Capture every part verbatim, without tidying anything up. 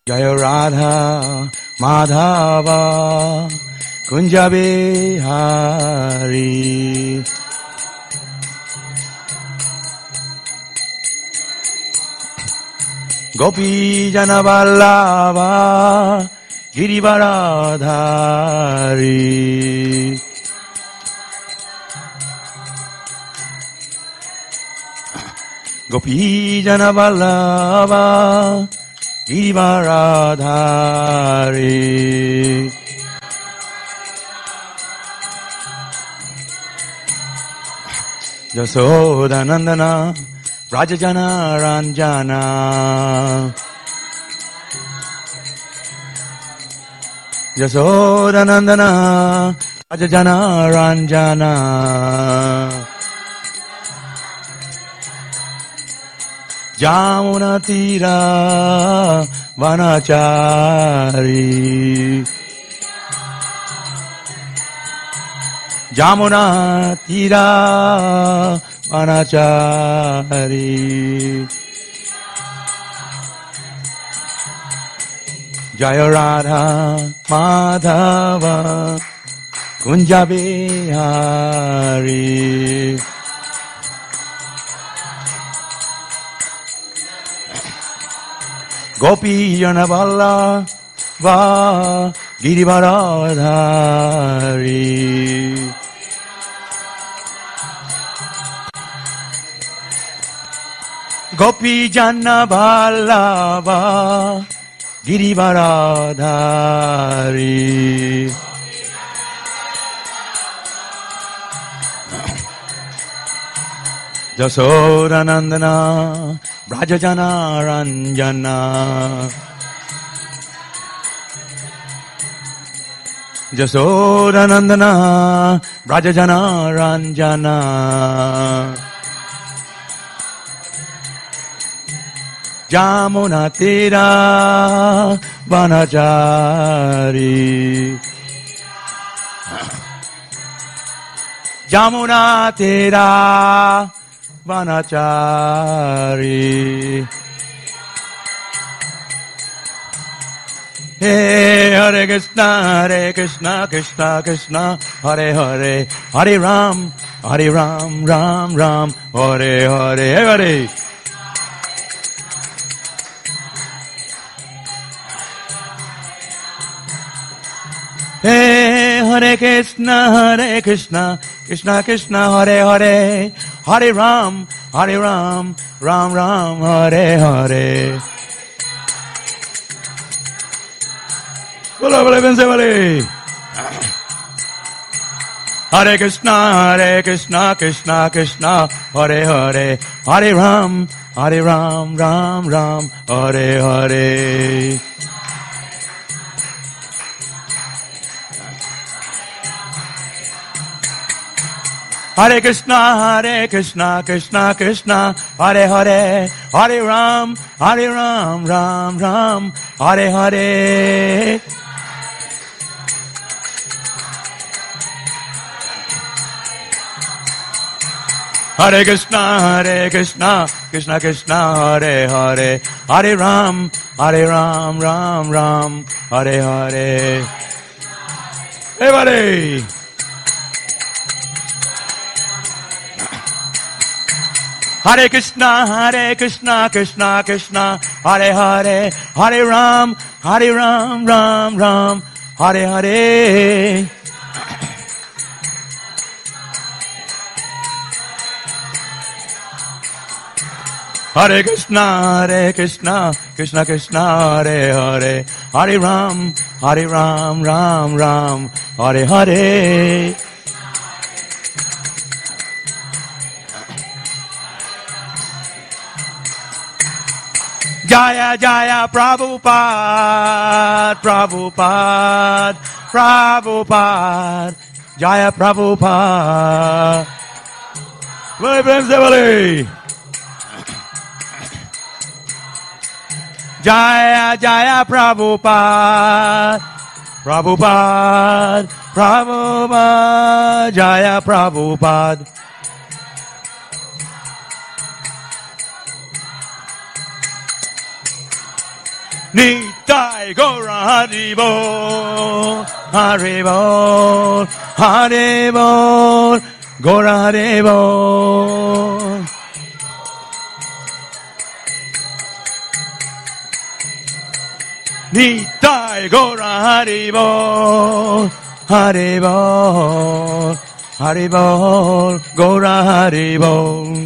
Jaya Radha Madhava Kunja Bihari. Gopi Jana Vallabha Girivaradhari. Gopi Jana Vallabha Girivaradhari. Yasodanandana Rajajana Ranjana. Yasodanandana Rajajana Ranjana. Jamuna Tira Vanachari. Jamuna Tira Vanachari. Jaya Radha Madhava Kunja Bihari. Gopi Jana Vallabha Girivaradhari. Gopi Jana Vallabha Girivaradhari. Jasodanandana Brajajana Ranjana. Jasodanandana Brajajana Ranjana. Jamuna Tira Vanachari. Jamuna Tira Vanachari. Hey, Hare Krishna, Hare Krishna, Krishna Krishna, Hare Hare, Hare Ram, Hare Ram, Ram Ram, Hare Hare, Hare. Hey, Hare Krishna, Hare Krishna, Krishna Krishna, Hare Hare, Hare Ram, Hare Ram, Ram Ram, Hare Hare. Bola bola bense vale. Hare Krishna, Hare Krishna, Krishna Krishna, Hare Hare, Hare Ram, Hare Ram, Ram Ram, Hare Hare. Hare Krishna, Hare Krishna, Krishna Krishna, Hare Hare, Hare Ram, Hare Ram, Ram Ram, Hare Hare. Hare Krishna, Hare Krishna, Krishna Krishna, Hare Hare, Hare Ram, Hare Ram, Ram Ram, Hare Hare. Everybody. Hare Krishna, Hare Krishna, Krishna Krishna, Hare Hare, Hare Ram, Hare Ram, Ram Ram, Hare Hare. Hare Krishna, Hare Krishna, Krishna Krishna, Hare Hare, Hare Ram, Hare Ram, Ram Ram, Hare Hare. Jaya Jaya Prabhupada, Prabhupada, Prabhupada, Jaya Prabhupada. Bole prem se bole. Jaya Jaya Prabhupada, Prabhupada, Prabhupada, Jaya Prabhupada. Nitai Gaura Haribol, Haribol, Haribol, Gaura Haribol. Nitai Gaura Haribol, Haribol, Haribol, Gaura Haribol.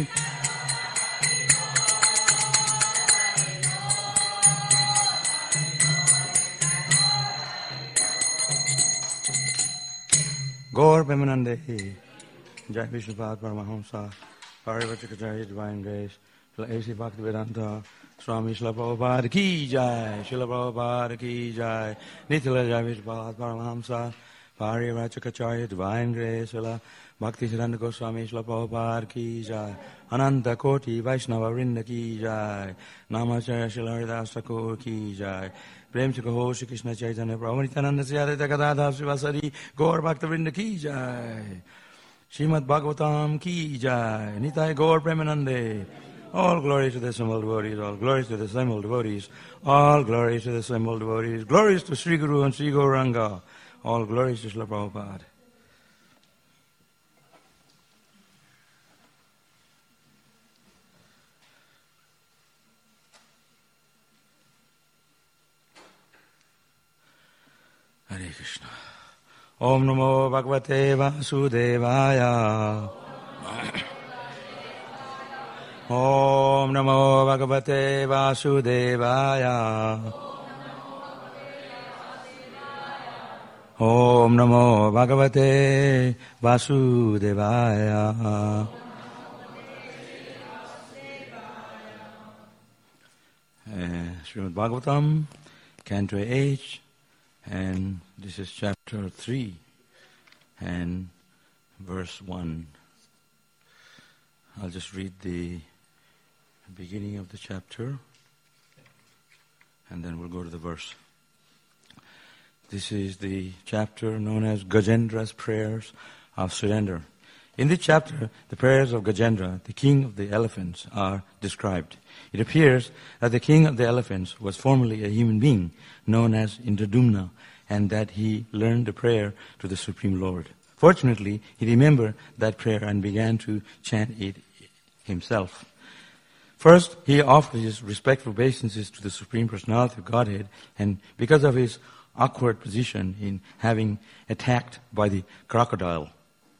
Gaur Premanande, Jai Vishnupada Paramahamsa, Parivachakacharya Divine Grace, Srila A C Bhaktivedanta, Swami Srila Prabhupada Ki Jai, Srila Prabhupada Ki Jai, Nitya Jai Vishnupada Paramahamsa, Parivachakacharya Divine Grace, Srila Bhaktisiddhanta Goswami Srila Prabhupada Ki Jai, Ananta Koti Vaishnava Vrinda Ki Jai, Namacharya Srila Haridas Thakur Ki Jai, Prem se kaho Shri Krishna Chaitanya Prabhu Nityananda Sri Advaita Gadadhar Srivasari Gaur Bhaktivinoda Ki Jai, Srimad Bhagavatam Ki Jai, Nitai Gaur Premanande. All glory to the assembled devotees, all glories to the assembled devotees, all glories to the assembled devotees, glories to Sri Guru and Sri Gauranga, all glories to Srila Prabhupada. Hare Krishna. Om Namo Bhagavate Vasudevaya. Om Namo Bhagavate Vasudevaya. Om Namo Bhagavate Vasudevaya. Uh, Srimad Bhagavatam, Canto H. And this is chapter three and verse one. I'll just read the beginning of the chapter and then we'll go to the verse. This is the chapter known as Gajendra's Prayers of Surrender. In this chapter, the prayers of Gajendra, the king of the elephants, are described. It appears that the king of the elephants was formerly a human being known as Indradumna, and that he learned the prayer to the Supreme Lord. Fortunately, he remembered that prayer and began to chant it himself. First, he offered his respectful obeisances to the Supreme Personality of Godhead, and because of his awkward position in having attacked by the crocodile,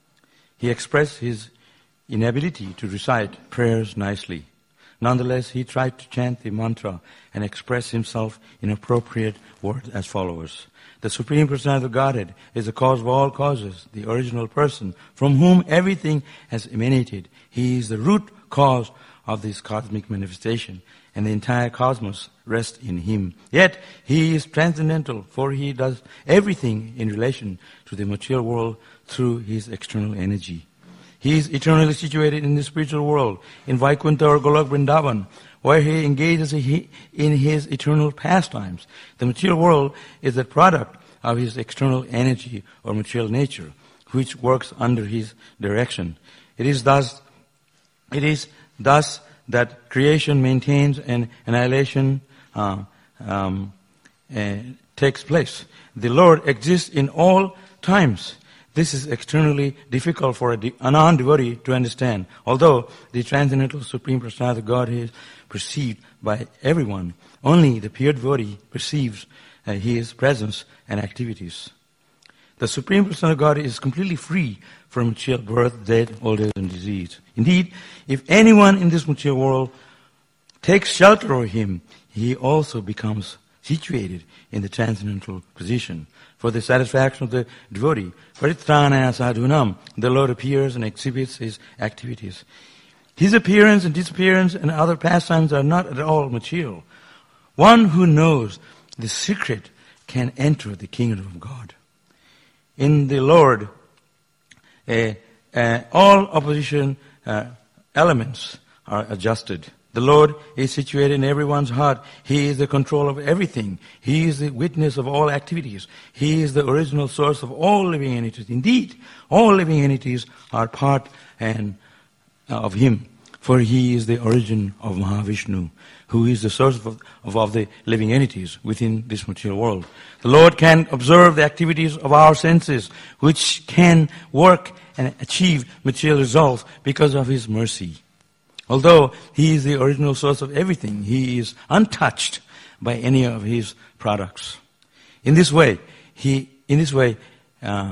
he expressed his inability to recite prayers nicely. Nonetheless, he tried to chant the mantra and express himself in appropriate words as follows. The Supreme Personality of Godhead is the cause of all causes, the original person, from whom everything has emanated. He is the root cause of this cosmic manifestation, and the entire cosmos rests in him. Yet, he is transcendental, for he does everything in relation to the material world through his external energy. He is eternally situated in the spiritual world, in Vaikuntha or Golok Vrindavan, where he engages in his eternal pastimes. The material world is the product of his external energy or material nature, which works under his direction. It is thus, it is thus that creation maintains and annihilation uh, um, uh, takes place. The Lord exists in all times. This is externally difficult for a, a non-devotee to understand, although the transcendental Supreme Personality of God is perceived by everyone. Only the pure devotee perceives uh, his presence and activities. The Supreme Personality of God is completely free from material birth, death, old age, and disease. Indeed, if anyone in this material world takes shelter of him, he also becomes situated in the transcendental position. For the satisfaction of the devotee, Paritranaya Sadhunam, the Lord appears and exhibits his activities. His appearance and disappearance and other pastimes are not at all material. One who knows the secret can enter the kingdom of God. In the Lord, uh, uh, all opposition uh, elements are adjusted. The Lord is situated in everyone's heart. He is the control of everything. He is the witness of all activities. He is the original source of all living entities. Indeed, all living entities are part and uh, of Him. For he is the origin of Mahavishnu, who is the source of, of, of the living entities within this material world. The Lord can observe the activities of our senses, which can work and achieve material results because of his mercy. Although he is the original source of everything, he is untouched by any of his products. In this way, he in this way uh,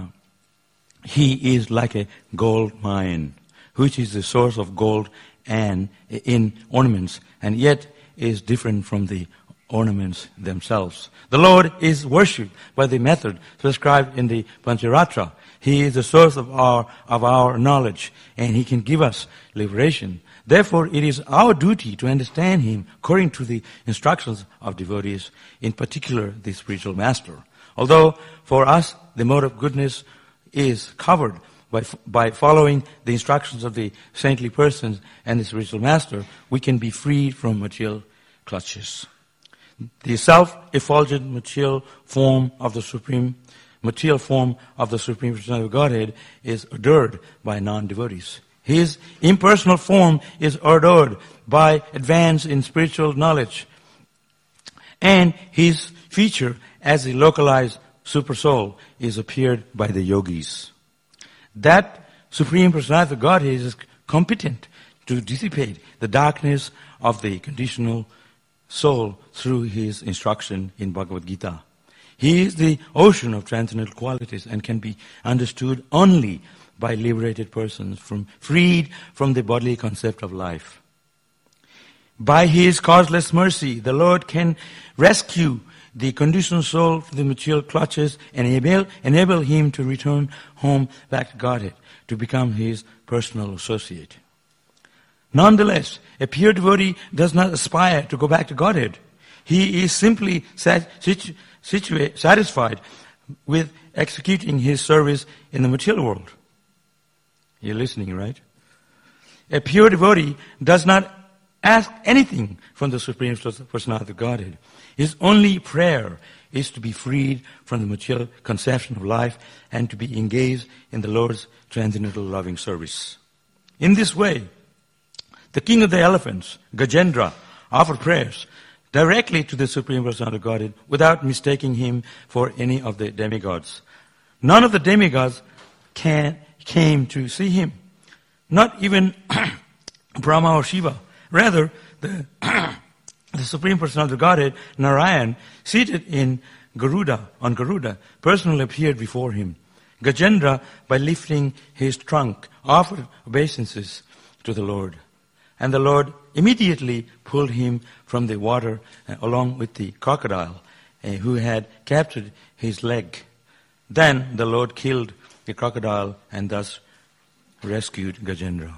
he is like a gold mine, which is the source of gold and in ornaments, and yet is different from the ornaments themselves. The Lord is worshipped by the method prescribed in the Pancharatra. He is the source of our of our knowledge, and he can give us liberation. Therefore, it is our duty to understand him according to the instructions of devotees, in particular the spiritual master. Although for us the mode of goodness is covered by by following the instructions of the saintly persons and the spiritual master, we can be freed from material clutches. The self-effulgent material form of the supreme material form of the Supreme Personality of Godhead is adored by non-devotees. His impersonal form is adored by advance in spiritual knowledge. And his feature as the localized super soul is appeared by the yogis. That Supreme Personality of Godhead is competent to dissipate the darkness of the conditional soul through his instruction in Bhagavad Gita. He is the ocean of transcendental qualities and can be understood only by liberated persons, from freed from the bodily concept of life. By his causeless mercy, the Lord can rescue the conditioned soul from the material clutches and enable, enable him to return home back to Godhead, to become his personal associate. Nonetheless, a pure devotee does not aspire to go back to Godhead. He is simply sat, situ, situa, satisfied with executing his service in the material world. You're listening, right? A pure devotee does not ask anything from the Supreme Personality of Godhead. His only prayer is to be freed from the material conception of life and to be engaged in the Lord's transcendental loving service. In this way, the king of the elephants, Gajendra, offered prayers directly to the Supreme Personality of Godhead without mistaking him for any of the demigods. None of the demigods can, came to see him. Not even Brahma or Shiva. Rather, the, the Supreme Personality of Godhead, Narayan, seated in Garuda, on Garuda, personally appeared before him. Gajendra, by lifting his trunk, offered obeisances to the Lord. And the Lord immediately pulled him from the water uh, along with the crocodile uh, who had captured his leg. Then the Lord killed the crocodile and thus rescued Gajendra.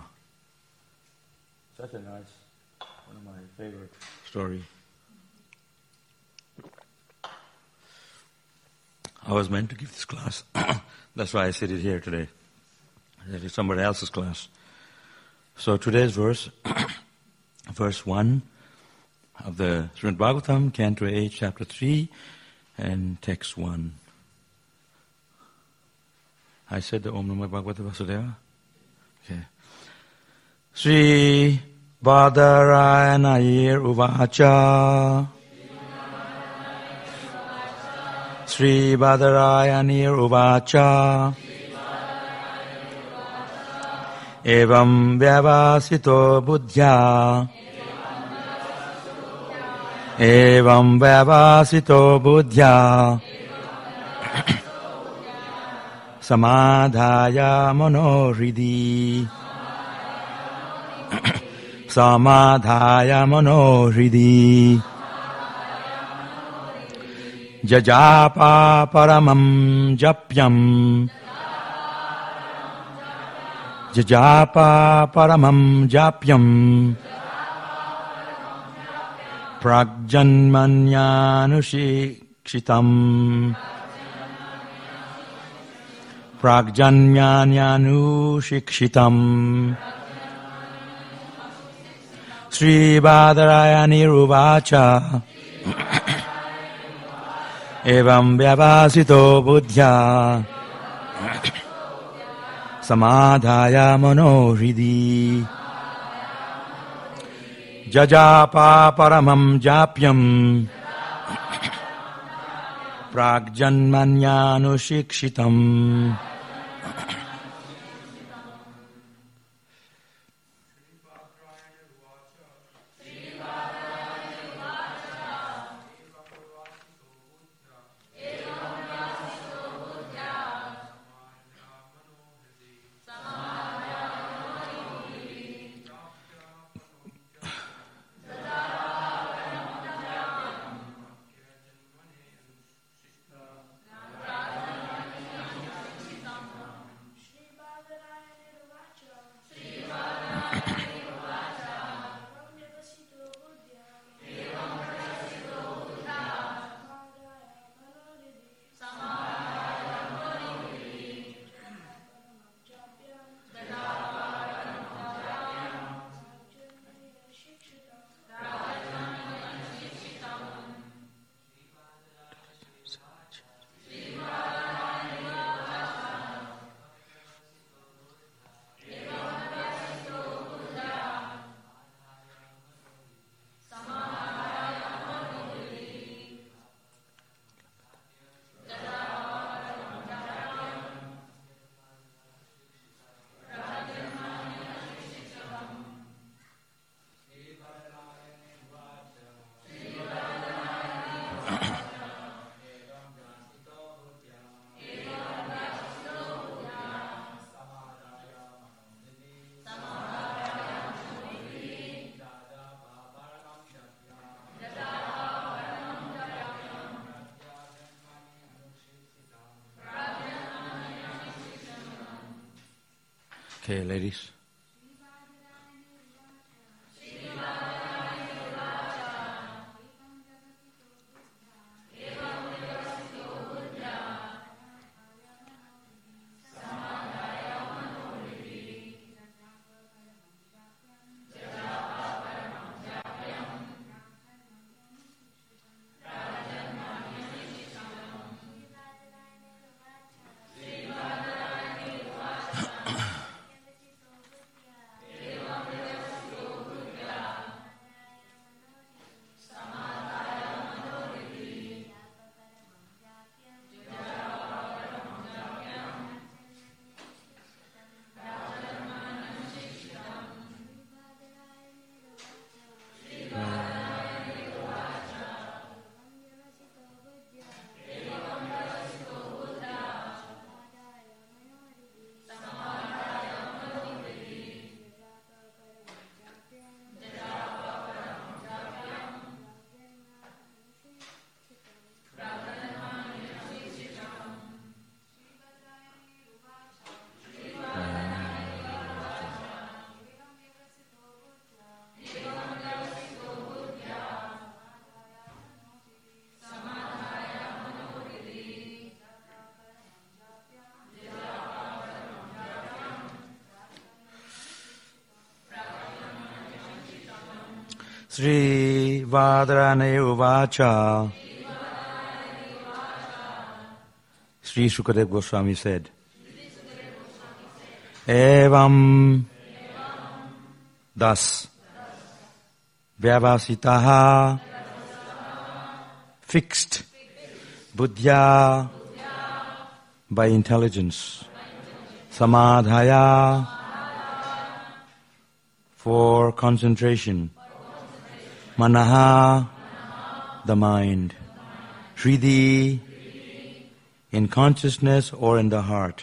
Such a nice, one of my favorite story. I was meant to give this class. That's why I sit it here today. That is somebody else's class. So today's verse, verse one of the Srimad Bhagavatam, Canto eight, Chapter three, and text one. I said the Om Namo Bhagavate Vasudeva? Okay. Sri Badarayanair Uvacha Sri Badarayanair Uvacha Evam Vyavasito Buddhya Evam Vyavasito Buddhya Samadhaya Monohridi Samadhaya Monohridi Jajapa Paramam Japyam Jajapa Paramam Japyam Pragjanmanyanushikshitam Pragjanmanyanushikshitam Sri Badarayani Ruvacha Evam Vyavasito Buddhya Samadhaya Monohridi Jajapa paramam japyam pragjanmanyanusikshitam. Okay, ladies. Sri Vadarane Uvacha. Sri Shukadev Goswami said, Evam, thus, Vyavasitaha, fixed, Buddhya, by intelligence, Samadhaya, for concentration, Manaha, the mind, Hridhi, in consciousness or in the heart,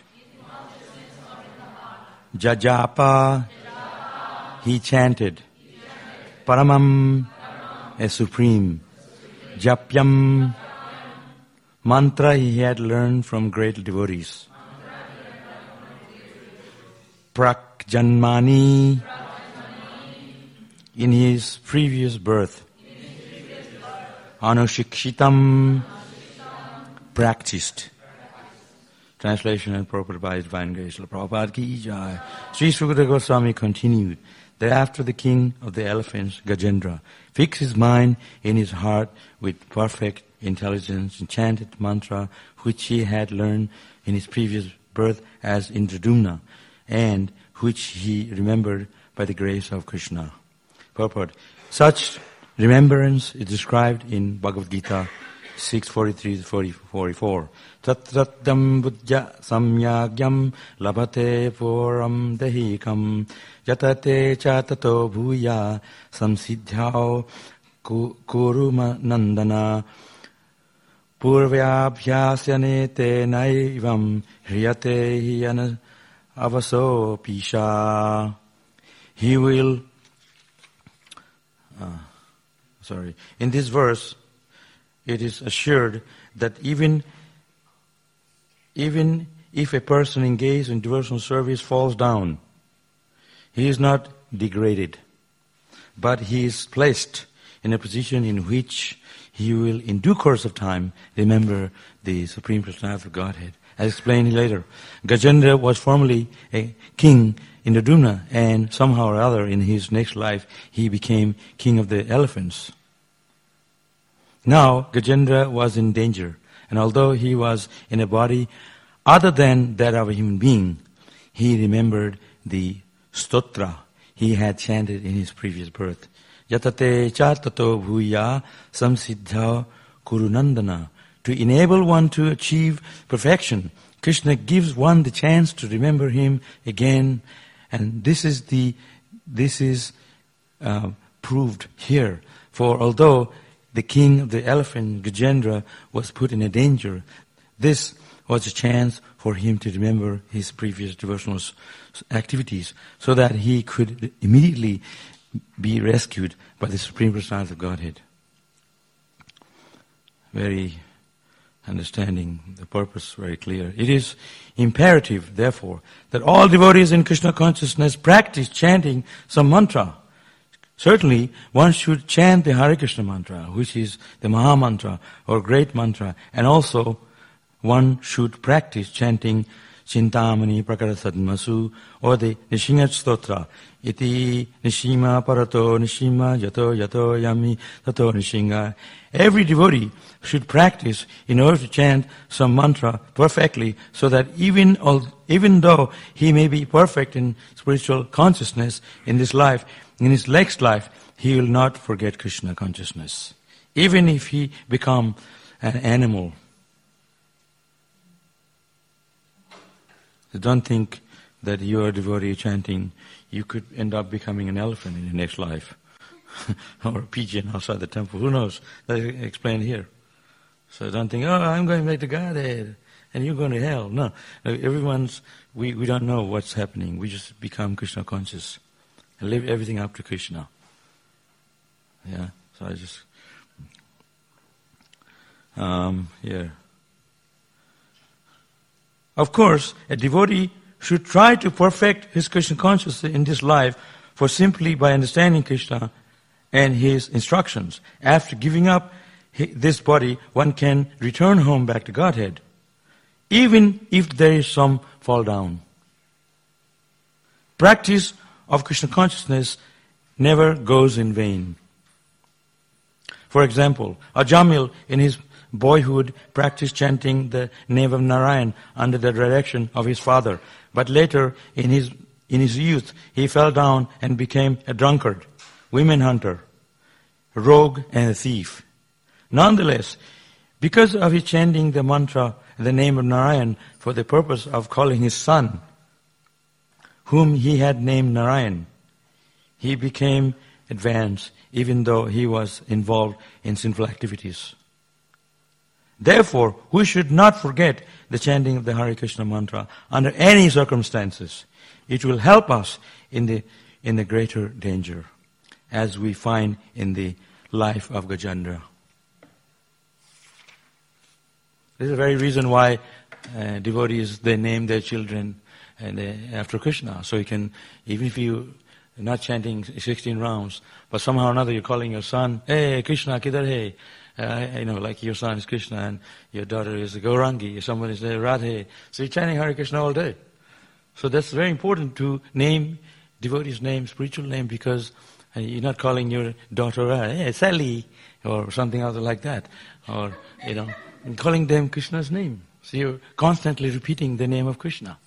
Jajapa, he chanted, Paramam, a supreme, Japyam, mantra he had learned from great devotees, Prakjanmani, in his previous birth, Anushikshitam, practiced. Translation and purport by His Divine Grace, Prabhupada ki jai. Sri Sukadeva Goswami continued, thereafter the king of the elephants, Gajendra, fixed his mind in his heart with perfect intelligence and chanted mantra which he had learned in his previous birth as Indradumna and which he remembered by the grace of Krishna. Purport. Such remembrance is described in Bhagavad Gita six forty-three to forty-four. Tatratam buddhya samyagyam labhate puram dehikam yatate chatato bhuya samsiddhyao kuruma nandana purvyabhyasyane te naivam hriyate hiyana avaso pisha. He will, uh, sorry, in this verse, it is assured that even, even if a person engaged in devotional service falls down, he is not degraded, but he is placed in a position in which he will, in due course of time, remember the Supreme Personality of Godhead. As explained later, Gajendra was formerly a king in the Drumna, and somehow or other in his next life, he became king of the elephants. Now, Gajendra was in danger, and although he was in a body other than that of a human being, he remembered the stotra he had chanted in his previous birth. Yatate chatato bhuya samsiddha kurunandana. To enable one to achieve perfection, Krishna gives one the chance to remember him again, and this is the this is uh, proved here. For although the king of the elephant, Gajendra, was put in a danger, this was a chance for him to remember his previous devotional activities, so that he could immediately be rescued by the Supreme Personality of Godhead. Very understanding the purpose very clear. It is imperative, therefore, that all devotees in Krishna consciousness practice chanting some mantra. Certainly, one should chant the Hare Krishna mantra, which is the Maha Mantra or great mantra, and also one should practice chanting Chintamani Prakara Sadmasu or the Nishingat Stotra. Iti Nishima Parato Nishima Yato Yato Yami Tato Nishinga. Every devotee should practice in order to chant some mantra perfectly, so that even, even though he may be perfect in spiritual consciousness in this life, in his next life, he will not forget Krishna consciousness. Even if he become an animal. So don't think that you are a devotee chanting, you could end up becoming an elephant in your next life. Or a pigeon outside the temple. Who knows? That's explained here. So don't think, oh, I'm going back to Godhead and you're going to hell. No. Everyone's, we, we don't know what's happening. We just become Krishna conscious and live everything up to Krishna. Yeah. So I just, um, here. Of course, a devotee should try to perfect his Krishna consciousness in this life, for simply by understanding Krishna and his instructions, after giving up this body, one can return home back to Godhead, even if there is some fall down. Practice of Krishna consciousness never goes in vain. For example, Ajamil in his boyhood practiced chanting the name of Narayan under the direction of his father. But later, in his in his youth, he fell down and became a drunkard, women hunter, rogue, and a thief. Nonetheless, because of his chanting the mantra, the name of Narayan, for the purpose of calling his son, whom he had named Narayan, he became advanced, even though he was involved in sinful activities. Therefore, we should not forget the chanting of the Hare Krishna mantra under any circumstances. It will help us in the in the greater danger, as we find in the life of Gajendra. This is the very reason why uh, devotees, they name their children and they, after Krishna. So you can, even if you are not chanting sixteen rounds, but somehow or another you're calling your son, hey Krishna, kidhar hai? Uh, you know, like your son is Krishna and your daughter is Gaurangi, someone is Radhe. So you're chanting Hare Krishna all day. So that's very important to name devotee's name, spiritual name, because uh, you're not calling your daughter, uh, hey, Sally, or something else like that. Or, you know, calling them Krishna's name. So you're constantly repeating the name of Krishna.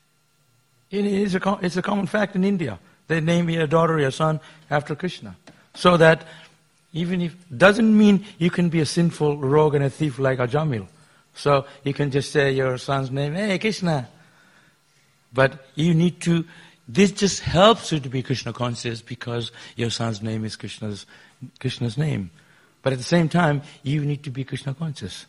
It is a, it's a common fact in India. They name your daughter or your son after Krishna. So that even if, doesn't mean you can be a sinful rogue and a thief like Ajamil. So you can just say your son's name, hey, Krishna. But you need to, this just helps you to be Krishna conscious because your son's name is Krishna's, Krishna's name. But at the same time, you need to be Krishna conscious.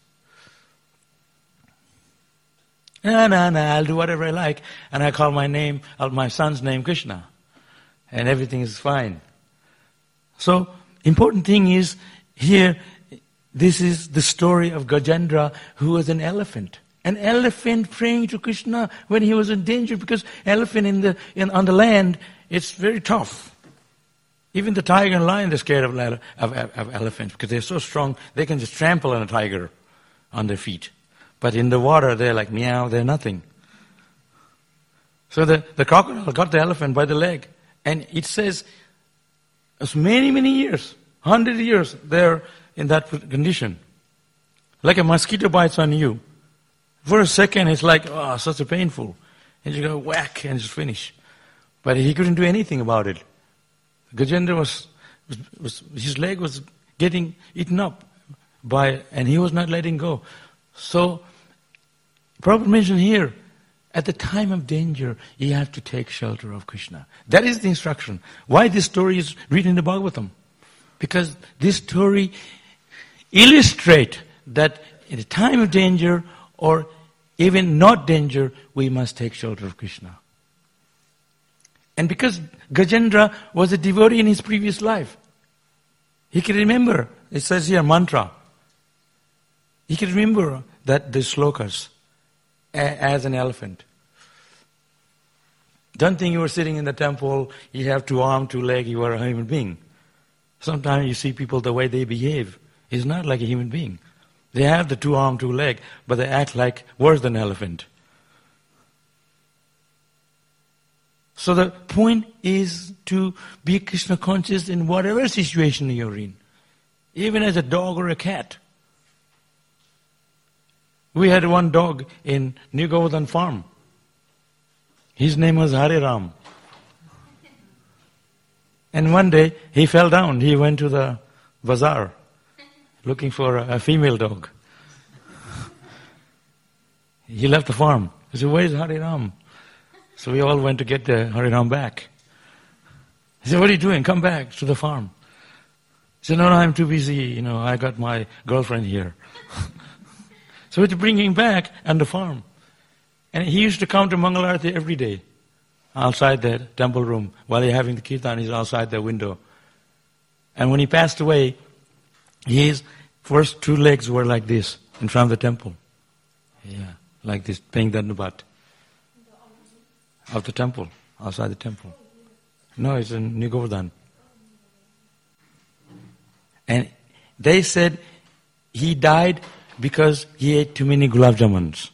No, no, no, I'll do whatever I like. And I call my name, my son's name Krishna. And everything is fine. So, important thing is, here, this is the story of Gajendra, who was an elephant. An elephant praying to Krishna when he was in danger, because elephant in the in, on the land, it's very tough. Even the tiger and lion, they're scared of, of, of elephants because they're so strong, they can just trample on a tiger on their feet. But in the water, they're like meow, they're nothing. So the, the crocodile got the elephant by the leg, and it says, it's many, many years, hundred years, they're in that condition. Like a mosquito bites on you. For a second, it's like, oh, such a painful. And you go whack and it's finished. But he couldn't do anything about it. Gajendra was, was, was, his leg was getting eaten up by, and he was not letting go. So, Prabhupada mentioned here, at the time of danger, you have to take shelter of Krishna. That is the instruction. Why this story is written in the Bhagavatam? Because this story illustrates that in the time of danger, or even not danger, we must take shelter of Krishna. And because Gajendra was a devotee in his previous life, he can remember, it says here, mantra. He can remember that the slokas a, as an elephant. Don't think you were sitting in the temple, you have two arms, two legs, you are a human being. Sometimes you see people, the way they behave is not like a human being. They have the two arm, two leg, but they act like worse than an elephant. So the point is to be Krishna conscious in whatever situation you're in. Even as a dog or a cat. We had one dog in New Govardhan farm. His name was Hare Ram. And one day he fell down. He went to the bazaar looking for a, a female dog. He left the farm. He said, where's Hare Ram? So we all went to get the Hare Ram back. He said, what are you doing? Come back to the farm. He said, no, no, I'm too busy. You know, I got my girlfriend here. So we had to bring him back on the farm. And he used to come to Mangalarati every day. Outside the temple room. While you're having the kirtan, he's outside the window. And when he passed away, his first two legs were like this, in front of the temple. Yeah, like this, paying Dandavat. Of the temple, outside the temple. No, it's in New Govardhan. And they said he died because he ate too many gulab jamuns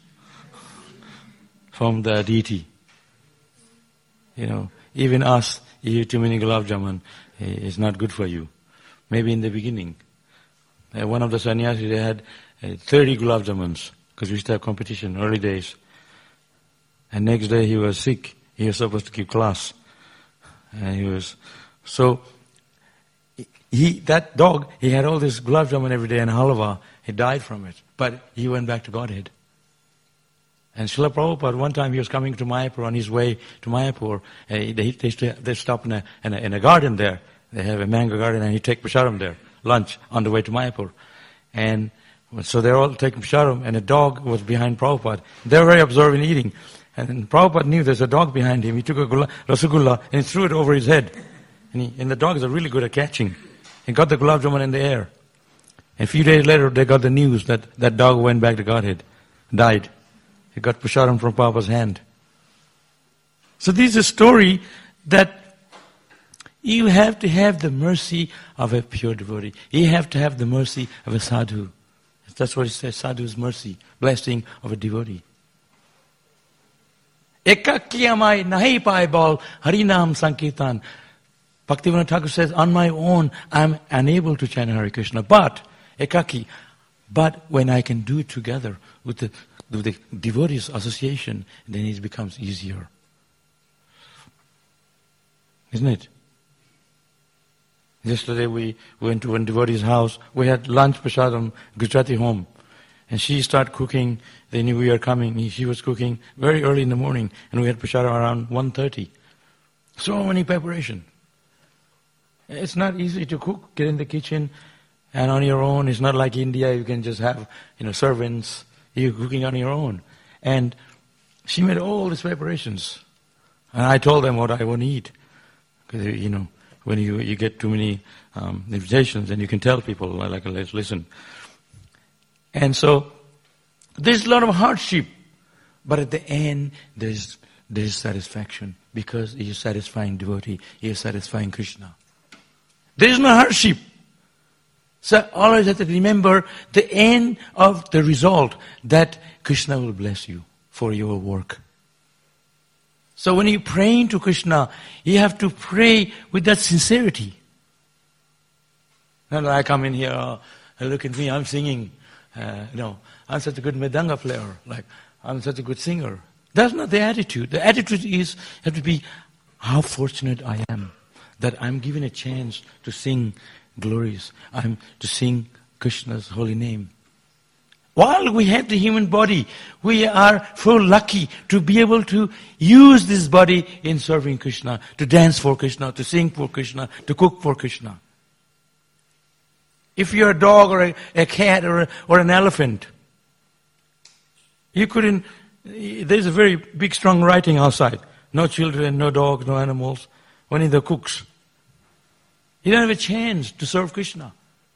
from the deity. You know, even us, you eat too many gulab jamun, it's not good for you. Maybe in the beginning. Uh, one of the sannyasis, they had uh, thirty gulab jamuns, because we used to have competition, early days. And next day he was sick. He was supposed to give class. And he was, so, he, that dog, he had all this gulab jamun every day and halwa. He died from it. But he went back to Godhead. And Srila Prabhupada, one time he was coming to Mayapur, on his way to Mayapur, uh, they, they, they, they stopped in a, in, a, in a garden there. They have a mango garden, and he take prasadam there, lunch, on the way to Mayapur. And so they're all taking prasadam, and a dog was behind Prabhupada. They were very observant eating. And Prabhupada knew there's a dog behind him. He took a gula, rasagulla and he threw it over his head. And, he, and the dogs are really good at catching. He got the gulab jamun in the air. And a few days later, they got the news that that dog went back to Godhead, died. He got prasadam from Prabhupada's hand. So this is a story that you have to have the mercy of a pure devotee. You have to have the mercy of a sadhu. That's what it says, sadhu's mercy, blessing of a devotee. Ekakiyamai nahi pai bol harinam sankirtan. Bhaktivinoda Thakur says, on my own, I'm unable to chant Hare Krishna. But, ekaki, but when I can do it together with the, with the devotees association, then it becomes easier. Isn't it? Yesterday we went to one devotee's house. We had lunch, prasadam, Gujarati home. And she started cooking. They knew we were coming. She was cooking very early in the morning. And we had prasadam around one thirty. So many preparation. It's not easy to cook, get in the kitchen and on your own. It's not like India, you can just have, you know, servants. You're cooking on your own. And she made all these preparations. And I told them what I want to eat. Because, you know, when you, you get too many um, invitations, then you can tell people, like, let's listen. And so, there's a lot of hardship. But at the end, there's, there's satisfaction. Because you're satisfying devotee, you're satisfying Krishna. There is no hardship. So always have to remember the end of the result, that Krishna will bless you for your work. So when you're praying to Krishna, you have to pray with that sincerity. Not like I come in here, oh, look at me, I'm singing. Uh, no, I'm such a good Mridanga player. Like, I'm such a good singer. That's not the attitude. The attitude is, have to be, how fortunate I am that I'm given a chance to sing glories. I'm to sing Krishna's holy name. While we have the human body, we are so lucky to be able to use this body in serving Krishna, to dance for Krishna, to sing for Krishna, to cook for Krishna. If you're a dog or a, a cat or, a, or an elephant, you couldn't, there's a very big strong writing outside. No children, no dogs, no animals, only the cooks. You don't have a chance to serve Krishna.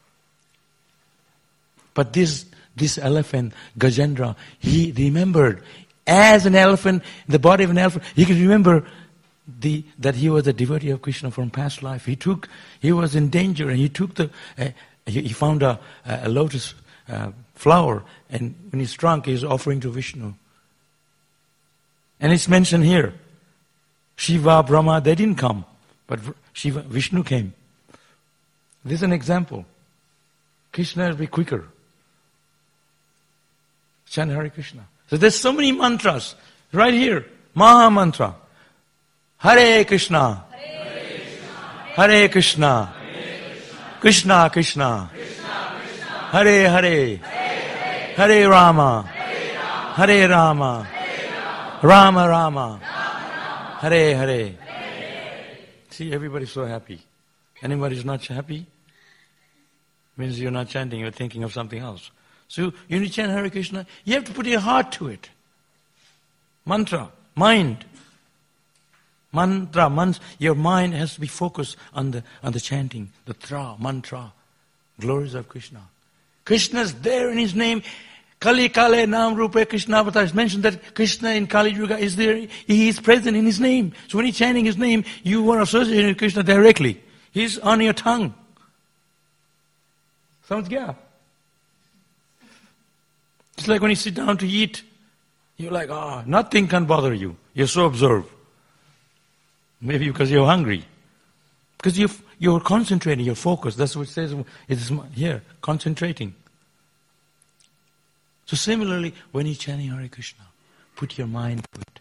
But this this elephant, Gajendra, he remembered, as an elephant, the body of an elephant, he could remember the, that he was a devotee of Krishna from past life. He took, he was in danger, and he took the, uh, he, he found a, a lotus uh, flower, and when he struck, he was offering to Vishnu. And it's mentioned here, Shiva, Brahma, they didn't come, but Shiva, Vishnu came. This is an example. Krishna will be quicker. Chant Hare Krishna. So there's so many mantras right here. Maha mantra. Hare Krishna. Hare Krishna. Krishna Krishna. Hare Hare. Hare Rama. Hare Rama. Rama Rama. Hare Hare. See, everybody's so happy. Anybody's not happy? Means you're not chanting, you're thinking of something else. So you need to chant Hare Krishna, you have to put your heart to it. Mantra, mind. Mantra, man, your mind has to be focused on the on the chanting, the tra, mantra, glories of Krishna. Krishna's there in his name. Kali Kale Nam Rupe Krishna Avatar. It's mentioned that Krishna in Kali Yuga is there. He is present in his name. So when you're chanting his name, you are associated with Krishna directly. He's on your tongue. Sounds good. It's like when you sit down to eat, you're like, ah, oh, nothing can bother you. You're so absorbed. Maybe because you're hungry. Because you're, you're concentrating, you're focused. That's what it says it's here, concentrating. So similarly, when you're chanting Hare Krishna, put your mind to it.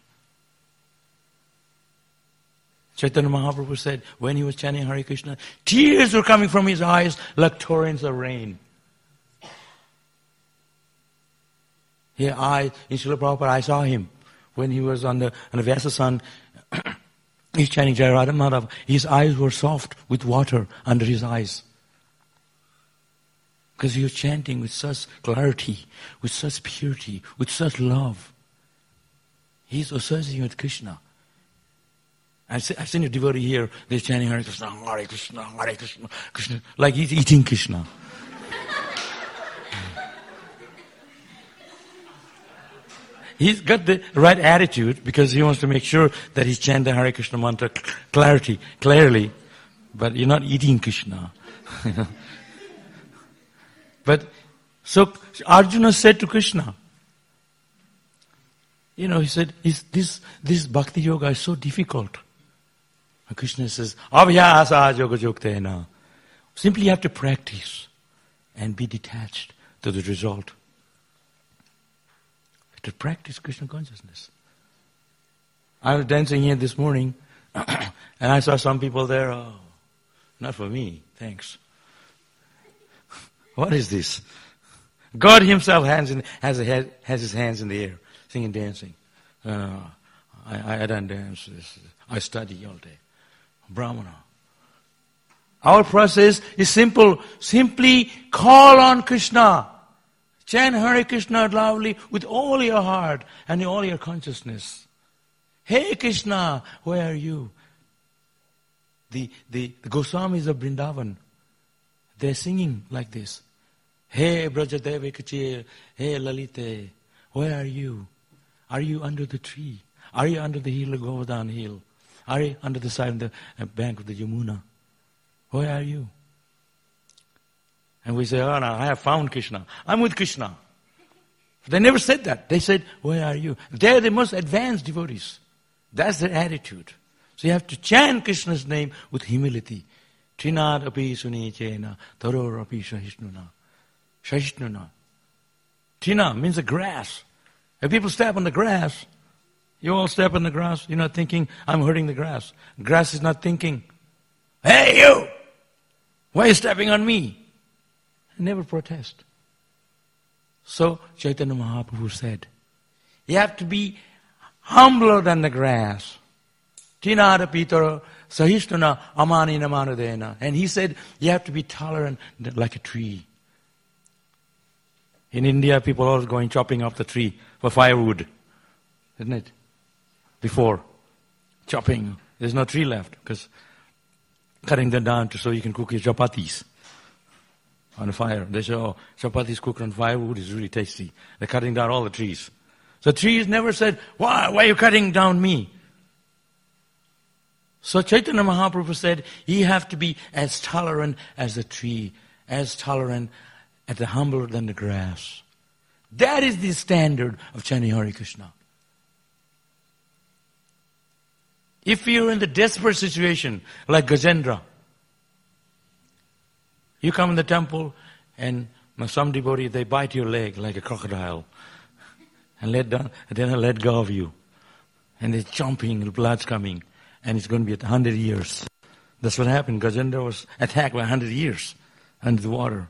Chaitanya Mahaprabhu said, when he was chanting Hare Krishna, tears were coming from his eyes like torrents of rain. Here, I, in Srila Prabhupada, I saw him when he was on the, on the Vyasasan, he's chanting Jai Radha Madhava. His eyes were soft with water under his eyes. Because he was chanting with such clarity, with such purity, with such love. He's associating with Krishna. I've seen a devotee here, they're chanting Hare Krishna, Hare Krishna, Hare Krishna, Krishna, like he's eating Krishna. He's got the right attitude because he wants to make sure that he's chanting the Hare Krishna mantra clarity, clearly, but you're not eating Krishna. But, so Arjuna said to Krishna, you know, he said, is this, this bhakti yoga is so difficult. And Krishna says, Abhyasa yoga yuktena. Simply you have to practice and be detached to the result. To practice Krishna consciousness. I was dancing here this morning and I saw some people there, oh, not for me, thanks. What is this? God himself hands in, has, a head, has his hands in the air, singing, dancing. Uh, I, I don't dance. I study all day. Brahmana. Our process is simple. Simply call on Krishna. Chant Hare Krishna loudly with all your heart and all your consciousness. Hey Krishna, where are you? The, the, the Goswamis of Vrindavan, they're singing like this. Hey Brajadevi Kache, hey Lalite, where are you? Are you under the tree? Are you under the hill of Govardhan hill? Are you under the side of the uh, bank of the Yamuna? Where are you? And we say, oh no, I have found Krishna. I'm with Krishna. They never said that. They said, where are you? They're the most advanced devotees. That's their attitude. So you have to chant Krishna's name with humility. Trinad api suni chena, taror api shahishnuna. Shahishnuna. Trina means the grass. If people step on the grass, you all step on the grass, you're not thinking, I'm hurting the grass. Grass is not thinking, hey you, why are you stepping on me? Never protest. So Chaitanya Mahaprabhu said, you have to be humbler than the grass. Tinara pitara sahishtuna amani namanadena. And he said, you have to be tolerant like a tree. In India, people are always going chopping up the tree for firewood. Isn't it? Before chopping, there's no tree left because cutting them down to so you can cook your chapatis on the fire. They say, oh, chapatis cooked on firewood is really tasty. They're cutting down all the trees. So trees never said, why, why are you cutting down me? So Chaitanya Mahaprabhu said, you have to be as tolerant as the tree, as tolerant as the humbler than the grass. That is the standard of chanting Hare Krishna. If you're in the desperate situation, like Gajendra, you come in the temple and some devotee, they bite your leg like a crocodile and let down, then they let go of you. And they're jumping, the blood's coming, and it's going to be at one hundred years. That's what happened. Gajendra was attacked by one hundred years under the water.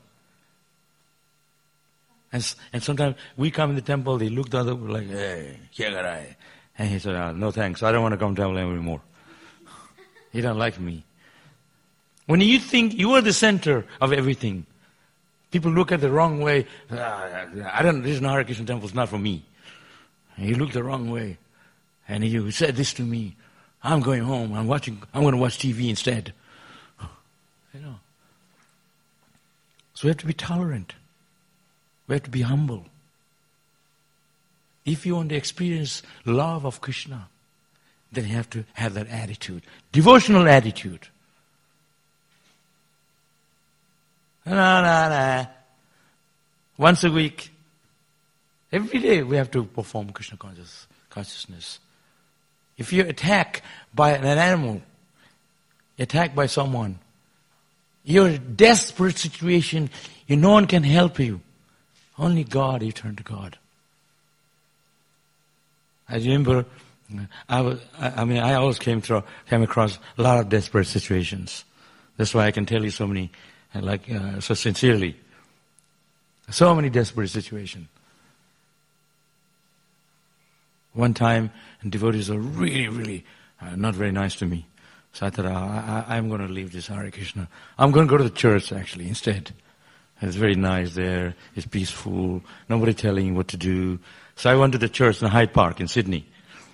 And, and sometimes we come in the temple, they look the other way like, hey, Kyagarai. And he said, oh, no thanks, I don't want to come to temple anymore. He don't like me. When you think you are the center of everything, people look at the wrong way. Ah, I don't, this is not Hare Krishna temple, it's not for me. And he looked the wrong way. And he said this to me. I'm going home, I'm watching, I'm going to watch T V instead. You know. So we have to be tolerant. We have to be humble. If you want to experience love of Krishna, then you have to have that attitude. Devotional attitude. No, no, no. Once a week. Every day we have to perform Krishna conscious, consciousness. If you're attacked by an animal, attacked by someone, you're in a desperate situation, you, no one can help you. Only God, you turn to God. I remember, I, was, I, I mean, I always came through, came across a lot of desperate situations. That's why I can tell you so many, like, uh, so sincerely. So many desperate situations. One time, devotees were really, really uh, not very nice to me. So I thought, oh, I, I'm going to leave this Hare Krishna. I'm going to go to the church, actually, instead. It's very nice there. It's peaceful. Nobody telling you what to do. So I went to the church in Hyde Park in Sydney.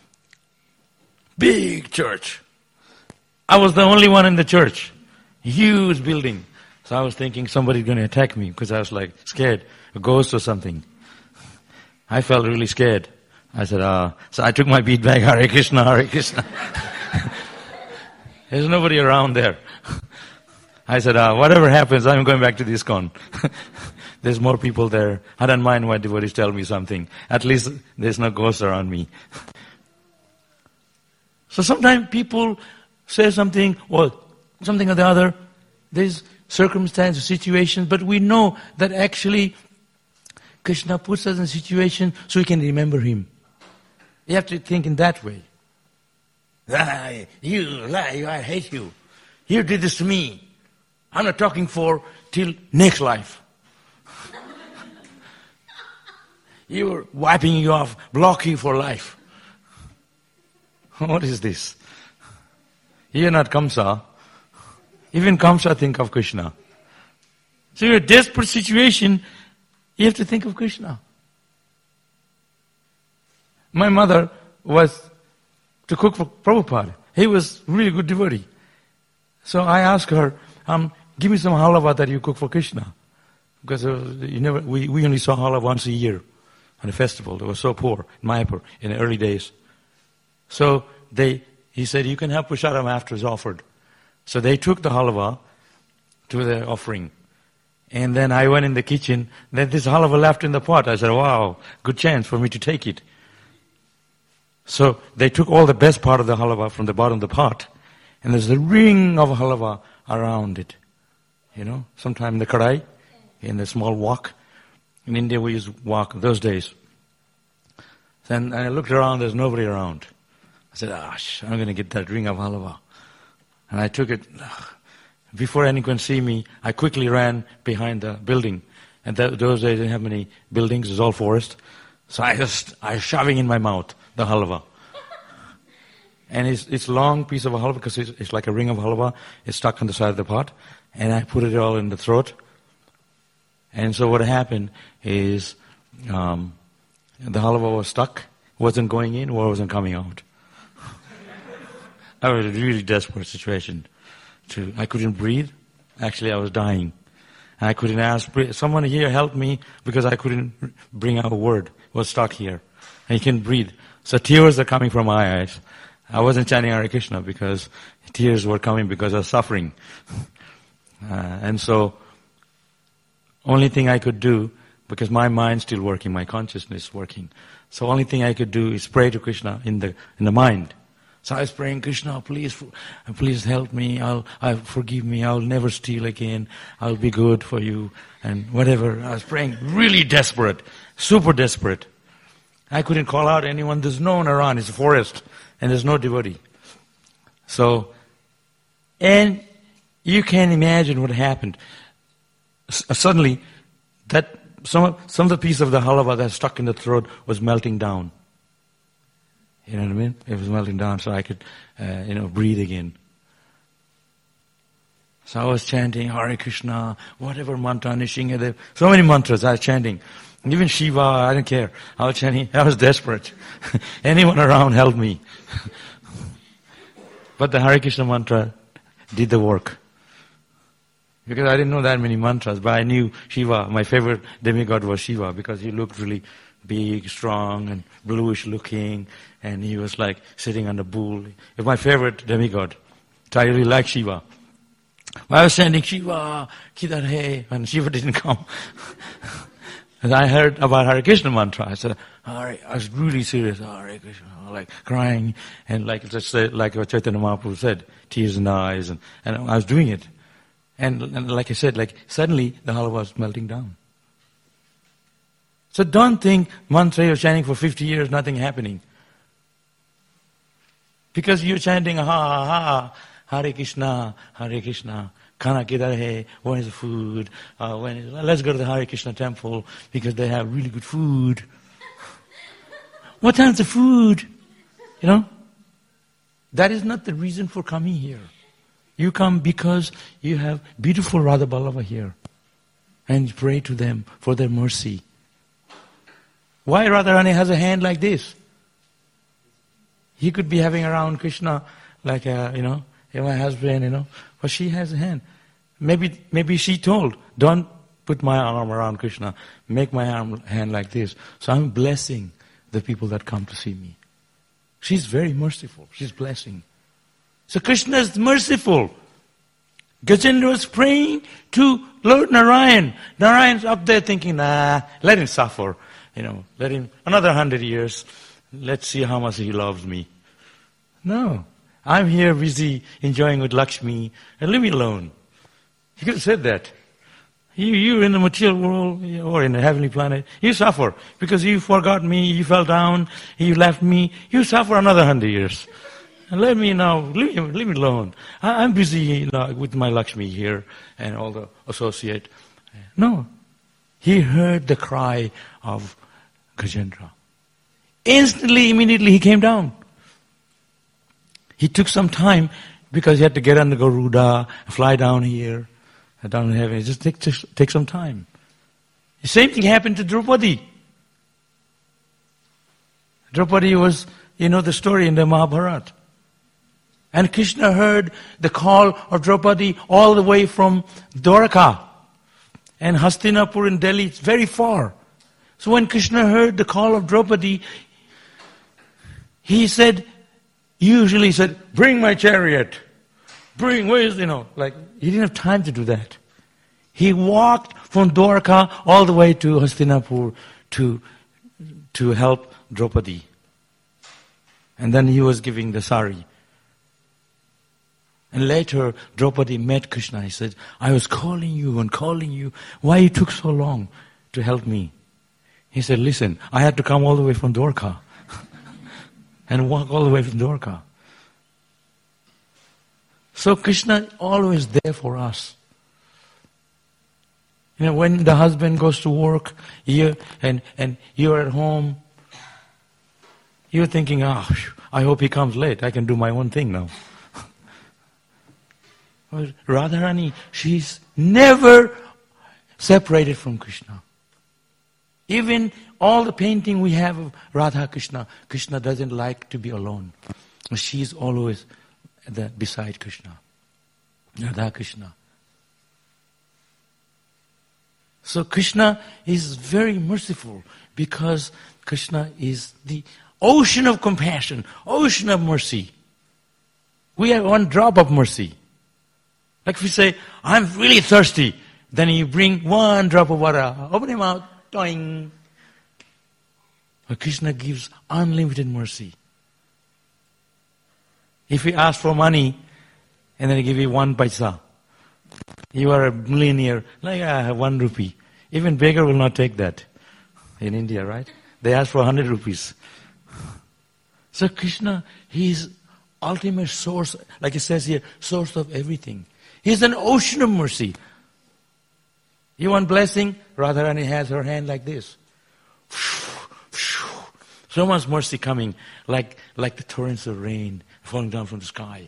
Big church. I was the only one in the church. Huge building. So I was thinking somebody's going to attack me because I was like scared. A ghost or something. I felt really scared. I said, ah. So I took my bead bag, Hare Krishna, Hare Krishna. There's nobody around there. I said, ah, whatever happens, I'm going back to the ISKCON. There's more people there. I don't mind when devotees tell me something. At least there's no ghosts around me. So sometimes people say something or something or the other. There's circumstances, situations, but we know that actually Krishna puts us in a situation so we can remember Him. You have to think in that way. Lie, you lie, I hate you. You did this to me. I'm not talking for till next life. You're wiping you off, blocking you for life. What is this? You're not Kamsa. Even Kamsa think of Krishna. So you're in a desperate situation, you have to think of Krishna. My mother was to cook for Prabhupada. He was really good devotee. So I asked her, um, give me some halava that you cook for Krishna. Because uh, you never, we, we only saw halava once a year on a festival. They were so poor in Mayapur in the early days. So they, he said, you can have Pusharam after it's offered. So they took the halava to the offering. And then I went in the kitchen, then this halava left in the pot. I said, wow, good chance for me to take it. So they took all the best part of the halava from the bottom of the pot, and there's a ring of halava around it. You know, sometime in the karai, in the small wok. In India we used wok those days. Then I looked around, there's nobody around. I said, ah, I'm going to get that ring of halava. And I took it. Before anyone could see me, I quickly ran behind the building. And th- those days didn't have many buildings, it was all forest. So I just, I was shoving in my mouth the halava. And it's it's long piece of halava because it's, it's like a ring of halava. It's stuck on the side of the pot. And I put it all in the throat. And so what happened is um, the halava was stuck, wasn't going in, or wasn't coming out. I was in a really desperate situation. To, I couldn't breathe. Actually, I was dying. I couldn't ask, someone here help me because I couldn't bring out a word. It was stuck here. I couldn't breathe. So tears are coming from my eyes. I wasn't chanting Hare Krishna because tears were coming because of suffering. Uh, and so, only thing I could do, because my mind's still working, my consciousness is working. So only thing I could do is pray to Krishna in the in the mind. So I was praying, Krishna, please, please help me. I'll, I'll forgive me. I'll never steal again. I'll be good for you, and whatever. I was praying, really desperate, super desperate. I couldn't call out anyone. There's no one around. It's a forest, and there's no devotee. So, and you can imagine what happened. S- suddenly, that some some of the piece of the halava that stuck in the throat was melting down. You know what I mean? It was melting down so I could, uh, you know, breathe again. So I was chanting Hare Krishna, whatever mantra, Nishingadev, so many mantras I was chanting. Even Shiva, I didn't care. I was chanting, I was desperate. Anyone around helped me. But the Hare Krishna mantra did the work. Because I didn't know that many mantras, but I knew Shiva. My favorite demigod was Shiva because he looked really big, strong, and bluish looking, and he was like sitting on the bull. He was my favorite demigod. So I really like Shiva. I was chanting Shiva, Kidar Hai, and Shiva didn't come. And I heard about Hare Krishna mantra. I said, Hare, I was really serious, Hare Krishna, like crying, and like just like what Chaitanya Mahaprabhu said, tears in the eyes, and, and I was doing it. And, and like I said, like suddenly the halava was melting down. So don't think mantra you're chanting for fifty years, nothing happening. Because you're chanting, ha, ha, ha, Hare Krishna, Hare Krishna, Khana kidhar hai, when is the food, uh, when is, let's go to the Hare Krishna temple because they have really good food. What time's the food? You know? That is not the reason for coming here. You come because you have beautiful Radha Ballabha here. And you pray to them for their mercy. Why Radharani has a hand like this? He could be having around Krishna like, a, you know, my husband, you know. But she has a hand. Maybe maybe she told, don't put my arm around Krishna. Make my arm hand like this. So I'm blessing the people that come to see me. She's very merciful. She's blessing. So Krishna is merciful. Gajendra was praying to Lord Narayan. Narayan's up there thinking, nah, let him suffer. You know, let him, another hundred years. Let's see how much he loves me. No. I'm here busy enjoying with Lakshmi. And leave me alone. He could have said that. You, you in the material world or in the heavenly planet, you suffer. Because you forgot me, you fell down, you left me. You suffer another hundred years. let me now, leave me, leave me alone. I, I'm busy you know, with my Lakshmi here and all the associate. No. He heard the cry of Gajendra. Instantly, immediately, he came down. He took some time because he had to get on the Garuda, fly down here, down in heaven. It just take, just take some time. The same thing happened to Draupadi. Draupadi was, you know the story in the Mahabharata. And Krishna heard the call of Draupadi all the way from Dwarka. And Hastinapur in Delhi, it's very far. So when Krishna heard the call of Draupadi, he said, usually he said, bring my chariot. Bring, where is, you know, like, he didn't have time to do that. He walked from Dwarka all the way to Hastinapur to, to help Draupadi. And then he was giving the sari. And later, Draupadi met Krishna. He said, I was calling you and calling you. Why you took so long to help me? He said, listen, I had to come all the way from Dwarka and walk all the way from Dwarka. So Krishna always there for us. You know, when the husband goes to work you, and, and you're at home, you're thinking, oh, I hope he comes late. I can do my own thing now. Radharani, she's never separated from Krishna. Even all the painting we have of Radha Krishna, Krishna doesn't like to be alone. She's always the, beside Krishna. Radha Krishna. So Krishna is very merciful because Krishna is the ocean of compassion, ocean of mercy. We have one drop of mercy. Like if you say, I'm really thirsty, then you bring one drop of water, open your mouth, toing. But Krishna gives unlimited mercy. If you ask for money, and then he give you one paisa, you are a millionaire, like I have one rupee. Even beggar will not take that. In India, right? They ask for a hundred rupees. So Krishna, he is ultimate source, like it says here, source of everything. He's an ocean of mercy. You want blessing? Radharani has her hand like this. So much mercy coming, like, like the torrents of rain falling down from the sky.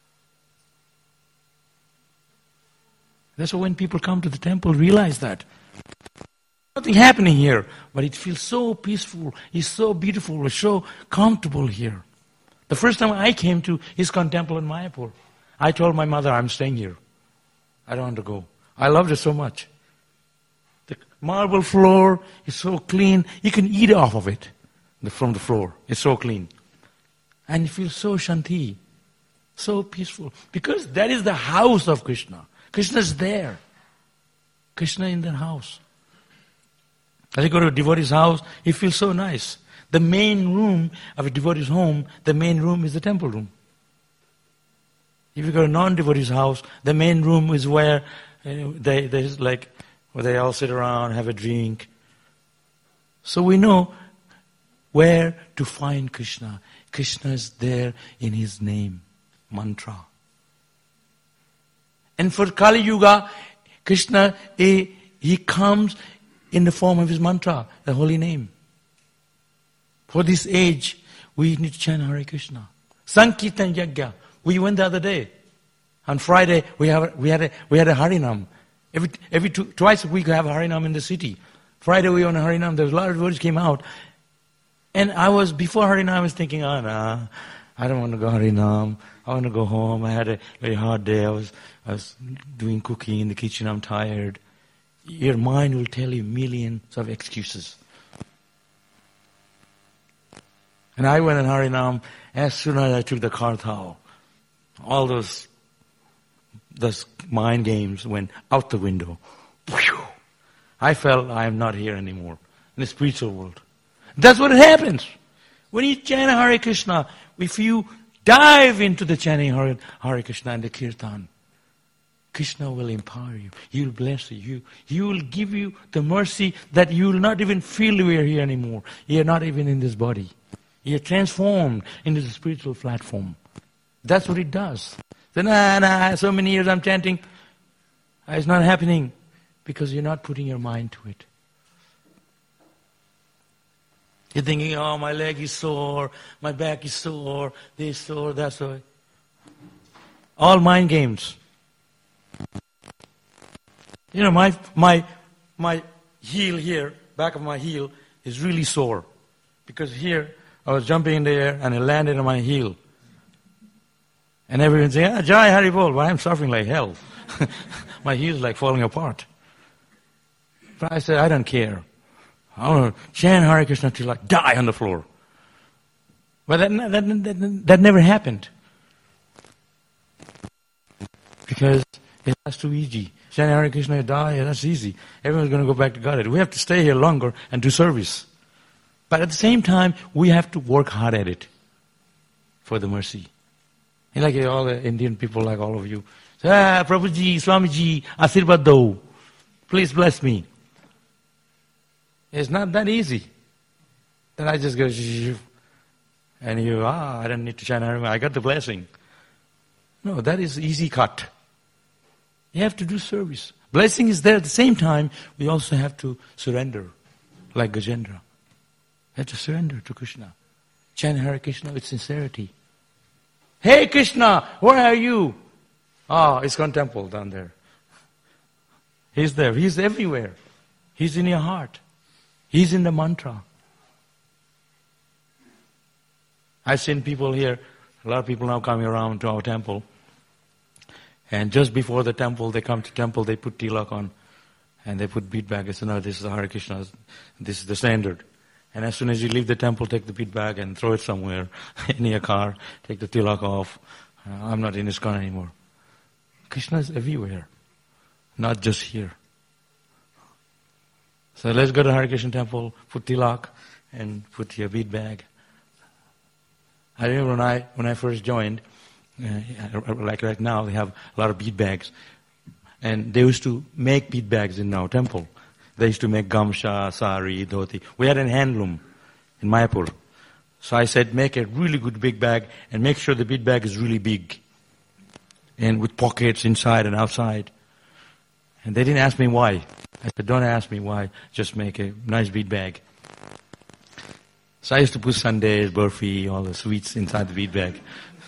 That's why when people come to the temple, realize that. Nothing happening here, but it feels so peaceful, it's so beautiful, it's so comfortable here. The first time I came to ISKCON temple in Mayapur, I told my mother, I'm staying here. I don't want to go. I loved it so much. The marble floor is so clean, you can eat off of it from the floor. It's so clean. And you feel so shanti, so peaceful. Because that is the house of Krishna. Krishna is there. Krishna in the house. As you go to a devotee's house, it feels so nice. The main room of a devotee's home, the main room is the temple room. If you go to a non-devotee's house, the main room is where you know, they there's like where they all sit around, have a drink. So we know where to find Krishna. Krishna is there in his name, mantra. And for Kali Yuga, Krishna, he, he comes in the form of his mantra, the holy name. For this age, we need to chant Hare Krishna. Sankirtan Yajna. We went the other day. On Friday, we have we had a we had a Harinam. Every every two, twice a week we have a Harinam in the city. Friday we on a Harinam. There was a lot of words came out, and I was before Harinam. I was thinking, oh nah, I don't want to go Harinam. I want to go home. I had a very hard day. I was I was doing cooking in the kitchen. I'm tired. Your mind will tell you millions of excuses. And I went in Harinam as soon as I took the karthao. All those, those mind games went out the window. I felt I am not here anymore in the spiritual world. That's what happens. When you chant Hare Krishna, if you dive into the chanting Hare, Hare Krishna and the Kirtan, Krishna will empower you. He will bless you. He will give you the mercy that you will not even feel we are here anymore. You are not even in this body. You are transformed into the spiritual platform. That's what it does. So, nah, nah, so many years I'm chanting. It's not happening because you're not putting your mind to it. You're thinking, oh, my leg is sore, my back is sore, this sore, that sore. All mind games. You know, my my my heel here, back of my heel, is really sore. Because here, I was jumping in the air and it landed on my heel. And everyone's saying, ah, Jai Haribol, but I'm suffering like hell. My heel's like falling apart. But I said, I don't care. I want to chant Hare Krishna till I die on the floor. But that, that, that, that never happened. Because that's too easy. Chant Hare Krishna, die, that's easy. Everyone's going to go back to Godhead. We have to stay here longer and do service. But at the same time, we have to work hard at it for the mercy. And like all the Indian people, like all of you, say, ah, Prabhuji, Swamiji, Asirvad do. Please bless me. It's not that easy. Then I just go, and you, ah, I don't need to chant Hare Krishna, I got the blessing. No, that is easy cut. You have to do service. Blessing is there at the same time, we also have to surrender, like Gajendra. You have to surrender to Krishna. Chant Hare Krishna with sincerity. Hey Krishna, where are you? Ah, ISKCON temple down there. He's there. He's everywhere. He's in your heart. He's in the mantra. I've seen people here, a lot of people now coming around to our temple. And just before the temple, they come to temple, they put tilak on. And they put bead bag. They say, no, this is Hare Krishna. This is the standard. And as soon as you leave the temple, take the bead bag and throw it somewhere in your car. Take the tilak off. Uh, I'm not in ISKCON anymore. Krishna is everywhere. Not just here. So let's go to Hare Krishna temple, put tilak, and put your bead bag. I remember when I when I first joined, uh, like right now, they have a lot of bead bags. And they used to make bead bags in our temple. They used to make gamsha, sari, dhoti. We had a handloom in Mayapur. So I said, make a really good big bag and make sure the bead bag is really big. And with pockets inside and outside. And they didn't ask me why. I said, don't ask me why. Just make a nice bead bag. So I used to put sundaes, burfi, all the sweets inside the bead bag.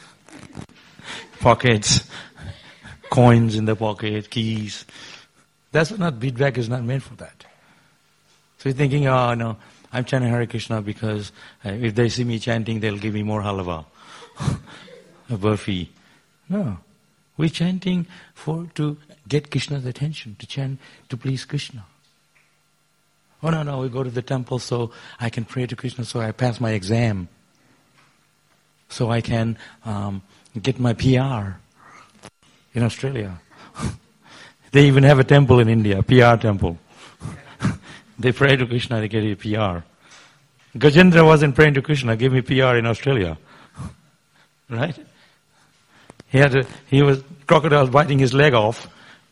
Pockets, coins in the pocket, keys. That's not, bead bag is not meant for that. So you're thinking, oh no, I'm chanting Hare Krishna because uh, if they see me chanting, they'll give me more halava. A burfi. No. We're chanting for, to get Krishna's attention, to chant, to please Krishna. Oh no, no, we go to the temple so I can pray to Krishna so I pass my exam. So I can um, get my P R in Australia. They even have a temple in India, P R temple. They pray to Krishna to get a P R. Gajendra wasn't praying to Krishna, give me P R in Australia. Right? He had a, he was, crocodile biting his leg off.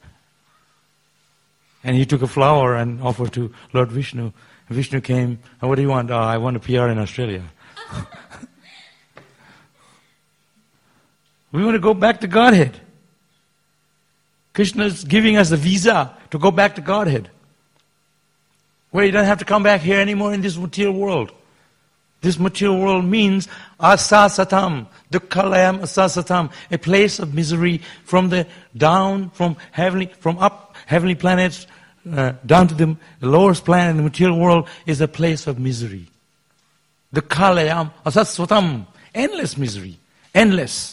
And he took a flower and offered to Lord Vishnu. Vishnu came, and what do you want? Oh, I want a P R in Australia. We want to go back to Godhead. Krishna is giving us a visa to go back to Godhead. Where you don't have to come back here anymore in this material world. This material world means asasatam, dukkhalayam asasatam, a place of misery from the down, from heavenly, from up heavenly planets uh, down to the lowest planet in the material world is a place of misery. Dukkhalayam asasatam, endless misery, endless.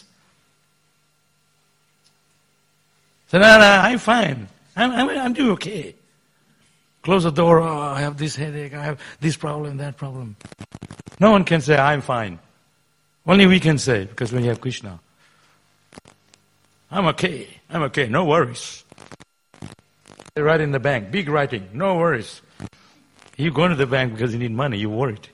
So no, no, I'm fine. I'm, I'm, I'm doing okay. Close the door, oh, I have this headache, I have this problem, that problem. No one can say, I'm fine. Only we can say, because we have Krishna. I'm okay, I'm okay, no worries. They write in the bank, big writing, no worries. You go to the bank because you need money, you're worried.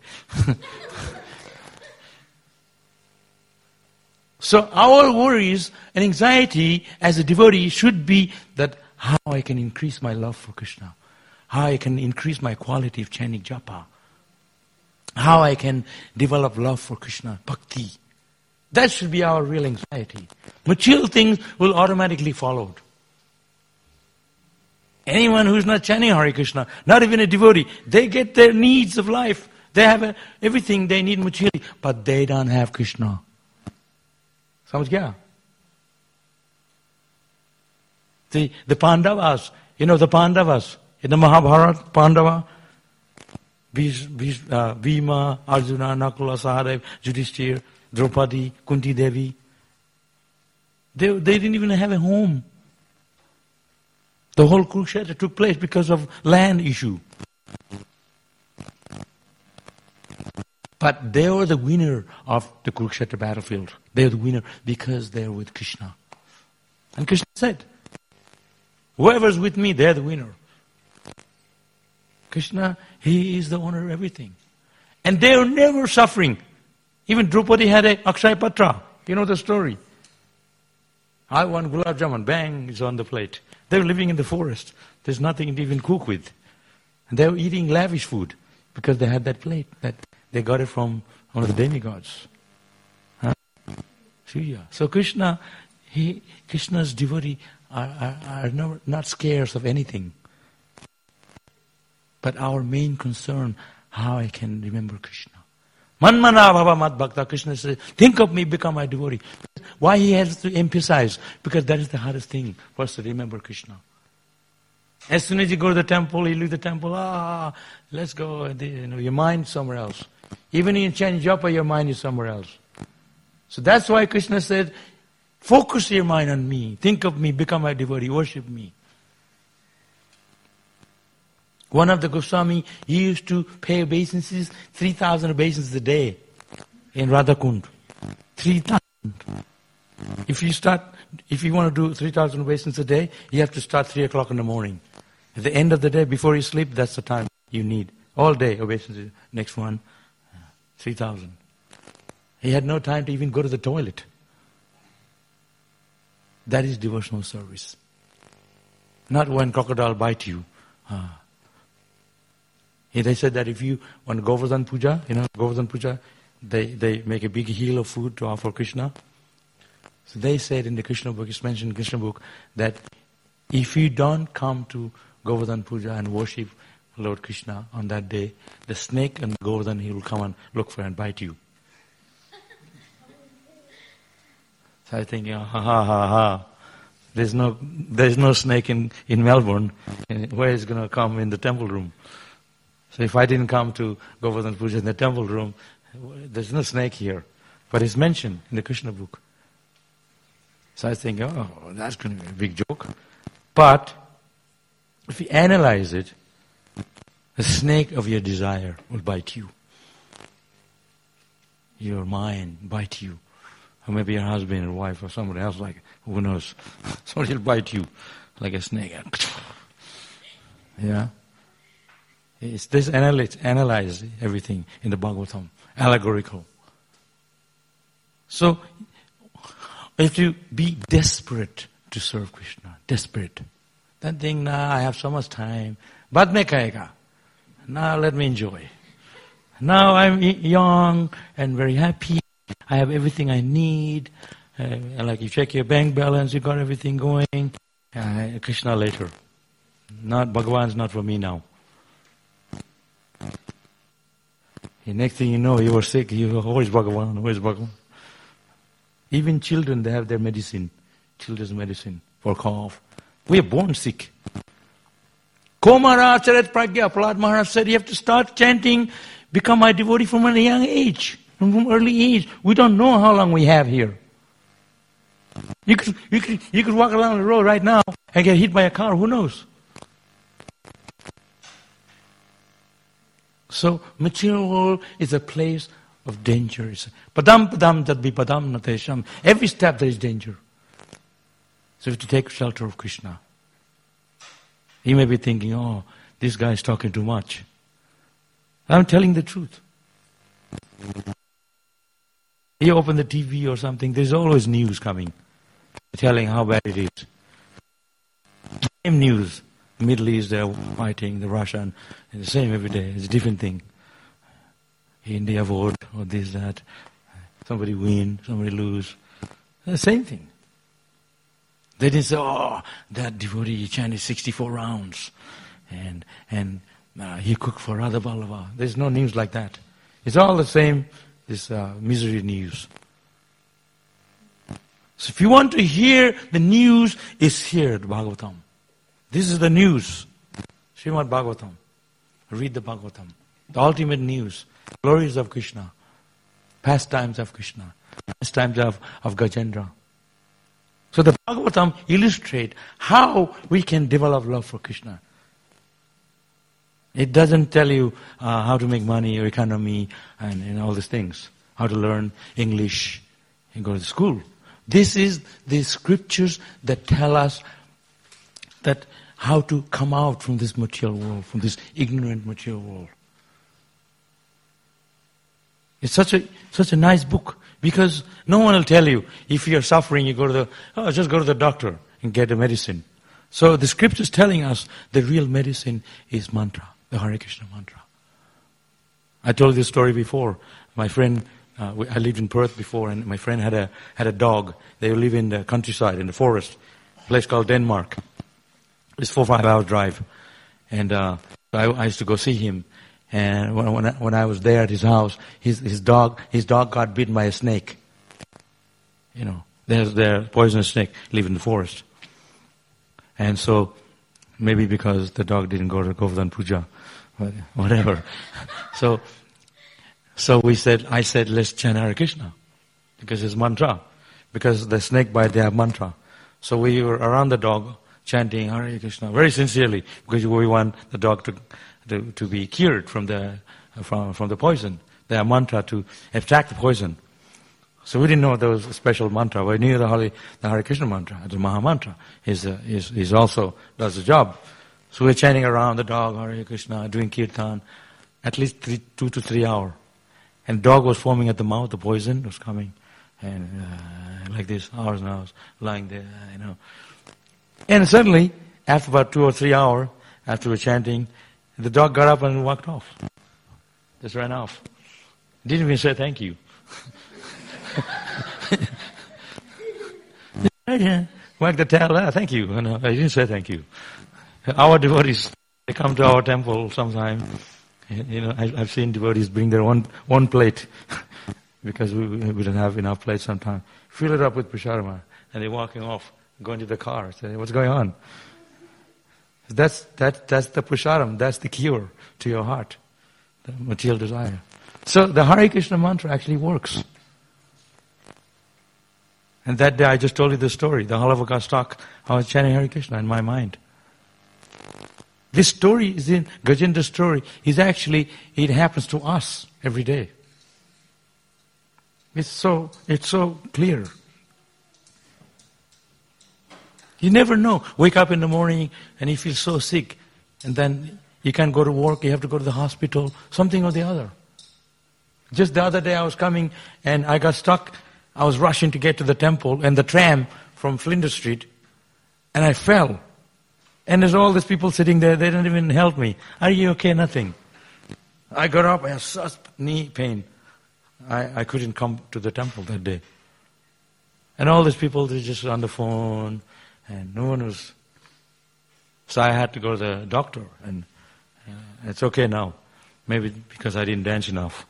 So our worries and anxiety as a devotee should be that how I can increase my love for Krishna. How I can increase my quality of chanting japa. How I can develop love for Krishna, bhakti. That should be our real anxiety. Material things will automatically follow. Anyone who's not chanting Hare Krishna, not even a devotee, they get their needs of life. They have a, everything they need materially, but they don't have Krishna. Samajh gaya? The, the Pandavas, you know the Pandavas, in the Mahabharata, Pandava, uh, Bhima, Arjuna, Nakula, Sahadev, Yudhishthira, Draupadi, Kunti Devi. They, they didn't even have a home. The whole Kurukshetra took place because of land issue. But they were the winner of the Kurukshetra battlefield. They were the winner because they were with Krishna. And Krishna said, whoever's with me, they're the winner. Krishna, He is the owner of everything. And they were never suffering. Even Draupadi had a Akshay Patra. You know the story. I want gulab jamun. Bang, it's on the plate. They were living in the forest. There's nothing to even cook with. And they were eating lavish food because they had that plate. That they got it from one of the demigods. Huh? So Krishna, he, Krishna's devotee are, are, are no, not scarce of anything. But our main concern, how I can remember Krishna. Manmana bhava mad bhakta, Krishna says, think of me, become my devotee. Why he has to emphasize? Because that is the hardest thing for us to remember Krishna. As soon as you go to the temple, you leave the temple, ah, let's go, you know, your mind somewhere else. Even in chant japa, your mind is somewhere else. So that's why Krishna said, focus your mind on me, think of me, become my devotee, worship me. One of the Goswami, he used to pay obeisances, three thousand obeisances a day in Radhakund. three thousand. If you start, if you want to do three thousand obeisances a day, you have to start three o'clock in the morning. At the end of the day, before you sleep, that's the time you need. All day obeisances. Next one, three thousand. He had no time to even go to the toilet. That is devotional service. Not when crocodile bite you. Ah. They said that if you want Govardhan Puja, you know, Govardhan Puja, they, they make a big heel of food to offer Krishna. So they said in the Krishna book, it's mentioned in the Krishna book, that if you don't come to Govardhan Puja and worship Lord Krishna on that day, the snake and Govardhan, he will come and look for and bite you. So I think, ha ha ha ha. There's no, there's no snake in, in Melbourne. Where is it going to come in the temple room? So if I didn't come to Govardhan Puja in the temple room, there's no snake here. But it's mentioned in the Krishna book. So I think, oh, that's going to be a big joke. But if you analyze it, the snake of your desire will bite you. Your mind bite you. Or maybe your husband or wife or somebody else, like, who knows. Somebody will bite you like a snake. Yeah. It's this analyze, analyze everything in the Bhagavatam, allegorical. So, if you be desperate to serve Krishna, desperate, then think, nah, I have so much time. Bad mein kahega. Now let me enjoy. Now I'm young and very happy. I have everything I need. Uh, like you check your bank balance, you got everything going. Uh, Krishna later. Not Bhagavan's not for me now. The next thing you know, you were sick. You, where's Bhagavan? Where's Bhagavan? Even children, they have their medicine. Children's medicine for cough. We are born sick. Komara Acharet Pragya, Prahlad Maharaj said, you have to start chanting, become my devotee from a young age, from early age. We don't know how long we have here. You could, you could, you could walk along the road right now and get hit by a car. Who knows? So, material world is a place of danger. It's padam padam tad padam natesham. Every step there is danger. So you have to take shelter of Krishna. You may be thinking, oh, this guy is talking too much. I'm telling the truth. You open the T V or something, there's always news coming, telling how bad it is. Same news. Middle East, they're fighting, the Russian, it's the same every day, it's a different thing. India vote, or this, that. Somebody win, somebody lose. The same thing. They didn't say, oh, that devotee chanted sixty-four rounds and and uh, he cooked for Radha Vallabha. There's no news like that. It's all the same, this uh, misery news. So if you want to hear the news, it's here, the Bhagavatam. This is the news. Srimad Bhagavatam. Read the Bhagavatam. The ultimate news. Glories of Krishna. Pastimes of Krishna. Pastimes of, of Gajendra. So the Bhagavatam illustrates how we can develop love for Krishna. It doesn't tell you uh, how to make money or economy and, and all these things. How to learn English and go to school. This is the scriptures that tell us that how to come out from this material world, from this ignorant material world. It's such a such a nice book because no one will tell you if you're suffering, you go to the oh, just go to the doctor and get a medicine. So the scripture is telling us the real medicine is mantra, the Hare Krishna mantra. I told this story before. My friend, uh, I lived in Perth before, and my friend had a had a dog. They live in the countryside, in the forest, a place called Denmark. It's four five hour drive, and uh, I, I used to go see him. And when when I, when I was there at his house, his his dog his dog got bitten by a snake. You know, there's their poisonous snake live in the forest, and so maybe because the dog didn't go to Govardhan Puja, but whatever. so so we said I said let's chant Hare Krishna because it's mantra, because the snake bite they have mantra. So we were around the dog chanting Hare Krishna very sincerely because we want the dog to. To, to be cured from the from from the poison, the mantra to extract the poison. So we didn't know there was a special mantra. We knew the Hare, the Hare Krishna mantra, the Maha mantra, is uh, is is also does the job. So we're chanting around the dog Hare Krishna, doing kirtan, at least three, two to three hours, and the dog was foaming at the mouth. The poison was coming, and uh, like this, hours and hours, lying there, you know. And suddenly, after about two or three hours, after we're chanting. The dog got up and walked off. Just ran off. Didn't even say thank you. Wagged the tail. Ah, thank you. No, I didn't say thank you. Our devotees, they come to our temple sometime. You know, I, I've seen devotees bring their one one plate because we, we don't have enough plates sometimes. Fill it up with prasarama, and they're walking off, going to the car. Say, what's going on? That's that that's the prasharam, that's the cure to your heart, the material desire. So the Hare Krishna mantra actually works. And that day I just told you the story, the Halavaka stock, I was chanting Hare Krishna in my mind. This story is in Gajendra's story, is actually it happens to us every day. It's so it's so clear. You never know. Wake up in the morning and you feel so sick. And then you can't go to work. You have to go to the hospital. Something or the other. Just the other day I was coming and I got stuck. I was rushing to get to the temple and the tram from Flinders Street. And I fell. And there's all these people sitting there. They didn't even help me. Are you okay? Nothing. I got up. I had such knee pain. I, I couldn't come to the temple that day. And all these people, they're just on the phone. And no one was, so I had to go to the doctor, and uh, it's okay now. Maybe because I didn't dance enough.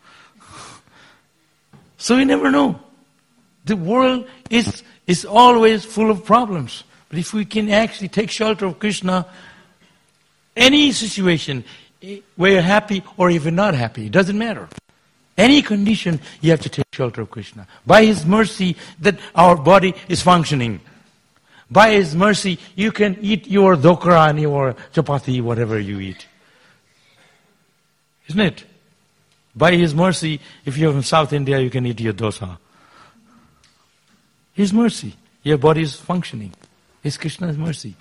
So you never know. The world is is always full of problems. But if we can actually take shelter of Krishna, any situation, where you're happy or if you're not happy, it doesn't matter. Any condition, you have to take shelter of Krishna. By His mercy, that our body is functioning. By His mercy, you can eat your dokra and your chapati, whatever you eat. Isn't it? By His mercy, if you're from South India, you can eat your dosa. His mercy. Your body is functioning. It's Krishna's mercy.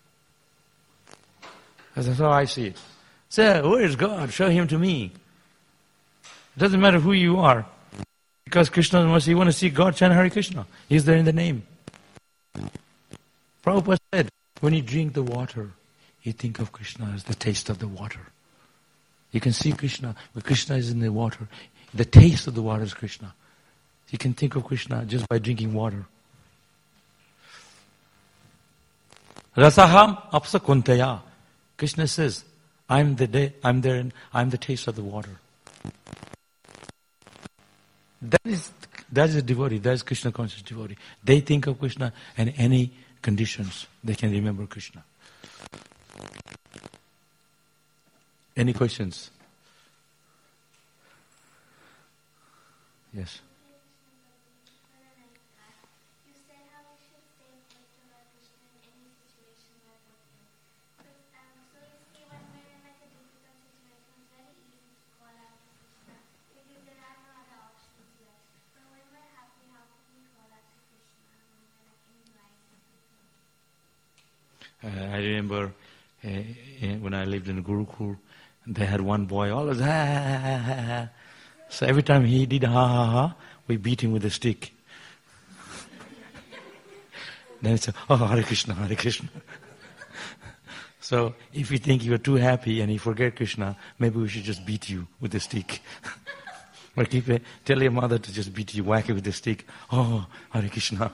That's how I see it. Say, where is God? Show Him to me. It doesn't matter who you are. Because Krishna's mercy, you want to see God, chant Hare Krishna. He's there in the name. Prabhupada said, when you drink the water, you think of Krishna as the taste of the water. You can see Krishna, but Krishna is in the water. The taste of the water is Krishna. You can think of Krishna just by drinking water. Rasaham apsa kuntaya. Krishna says, I'm the day, I'm there, and I'm the taste of the water. That is that is a devotee. That is Krishna conscious devotee. They think of Krishna in any conditions. They can remember Krishna. Any questions? Yes. Uh, I remember uh, when I lived in Gurukul, they had one boy always ha ha ha ha ha. So every time he did ha ha ha, we beat him with a stick. Then it's oh Hare Krishna, Hare Krishna. So if you think you're too happy and you forget Krishna, maybe we should just beat you with a stick. Or keep it, tell your mother to just beat you, whack you with a stick. Oh Hare Krishna.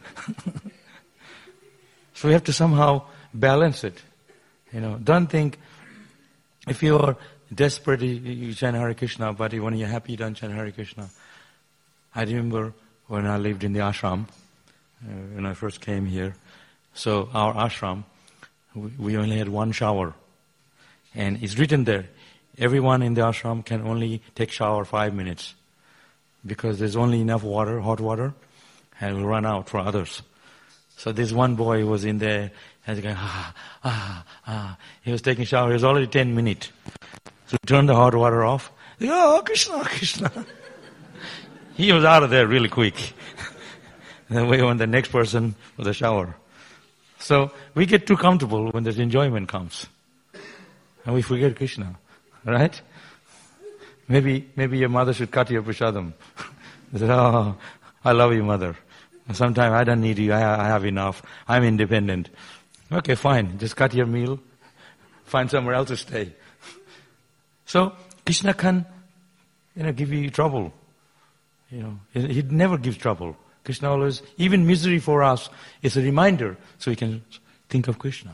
So we have to somehow balance it. You know, don't think if you're desperate, you chant Hare Krishna, but when you're happy, you don't chant Hare Krishna. I remember when I lived in the ashram, uh, when I first came here. So our ashram, we, we only had one shower. And it's written there, everyone in the ashram can only take shower five minutes. Because there's only enough water, hot water, and it will run out for others. So this one boy who was in there, and he was going, ah, ah, ah. He was taking a shower. It was already ten minutes. So he turned the hot water off. He goes, oh, Krishna, Krishna. He was out of there really quick. And then we went the next person for the shower. So we get too comfortable when the enjoyment comes. And we forget Krishna. Right? Maybe maybe your mother should cut your prasadam. They said, oh, I love you, mother. Sometimes I don't need you, I, I have enough. I'm independent. Okay, fine. Just cut your meal. Find somewhere else to stay. So, Krishna can, you know, give you trouble. You know, he never gives trouble. Krishna always, even misery for us is a reminder so we can think of Krishna.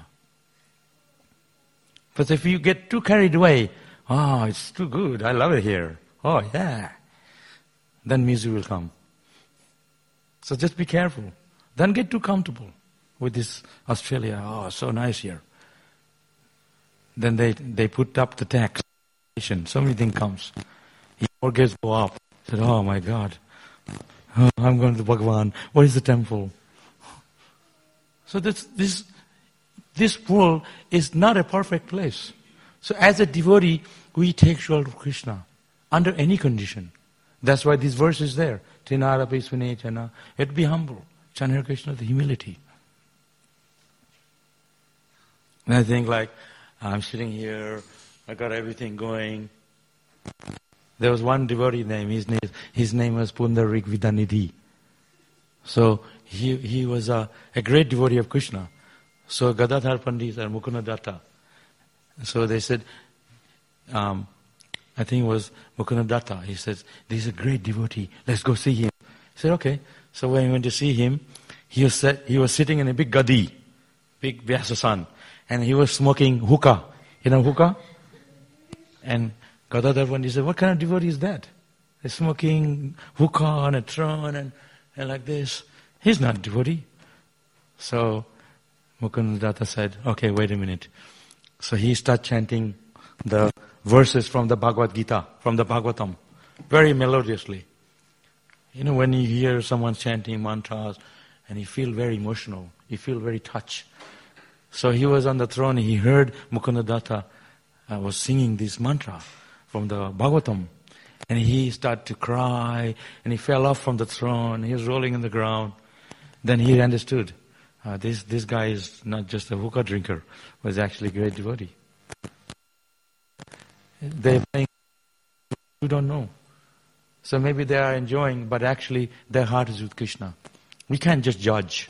But if you get too carried away, oh, it's too good, I love it here. Oh, yeah. Then misery will come. So just be careful. Don't get too comfortable with this Australia. Oh, so nice here. Then they, they put up the tax. So many things comes. Your mortgage go up. Said, oh my God. Oh, I'm going to Bhagavan. What is the temple? So this, this, this world is not a perfect place. So as a devotee, we take shelter of Krishna under any condition. That's why this verse is there. Trinara Pisvane Chana. You have to be humble. Chant Hare Krishna, the humility. And I think like, I'm sitting here, I got everything going. There was one devotee name, his name, his name was Pundarik Vidanidhi. So he he was a, a great devotee of Krishna. So Gadadhar Pandit and Mukunda Datta. So they said, um, I think it was Mukunda Datta. He says, this is a great devotee. Let's go see him. He said, okay. So when we went to see him, he was set, he was sitting in a big gadi, big Vyasasan, and he was smoking hookah. You know hookah? And Gadadhar Pandit said, what kind of devotee is that? They're smoking hookah on a throne and, and like this. He's not a devotee. So Mukunda Datta said, okay, wait a minute. So he started chanting the verses from the Bhagavad Gita, from the Bhagavatam, very melodiously. You know, when you hear someone chanting mantras and you feel very emotional, you feel very touched. So he was on the throne, he heard Mukunda Datta uh, was singing this mantra from the Bhagavatam. And he started to cry, and he fell off from the throne, he was rolling on the ground. Then he understood, uh, this this guy is not just a hookah drinker, but is actually a great devotee. They're playing, you don't know. So maybe they are enjoying, but actually their heart is with Krishna. We can't just judge.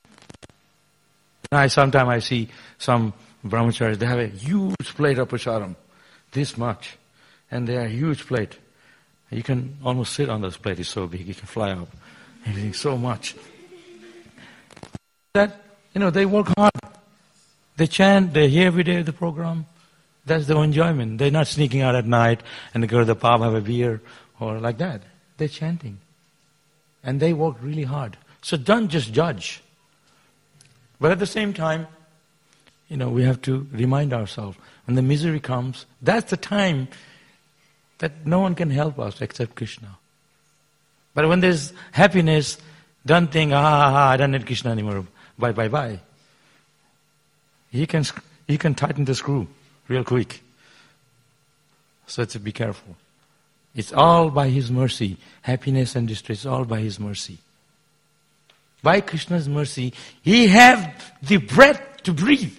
I sometimes I see some brahmacharis, they have a huge plate of prasadam, this much, and they are a huge plate. You can almost sit on this plate. It's so big. You can fly up. Everything so much. That, you know, they work hard. They chant. They hear every day the program. That's their enjoyment. They're not sneaking out at night and they go to the pub, have a beer, or like that. They're chanting. And they work really hard. So don't just judge. But at the same time, you know, we have to remind ourselves, when the misery comes, that's the time that no one can help us except Krishna. But when there's happiness, don't think, ah, ah, ah, I don't need Krishna anymore. Bye, bye, bye. He can, he can tighten the screw real quick. So to be careful. It's all by His mercy. Happiness and distress, all by His mercy. By Krishna's mercy, He have the breath to breathe.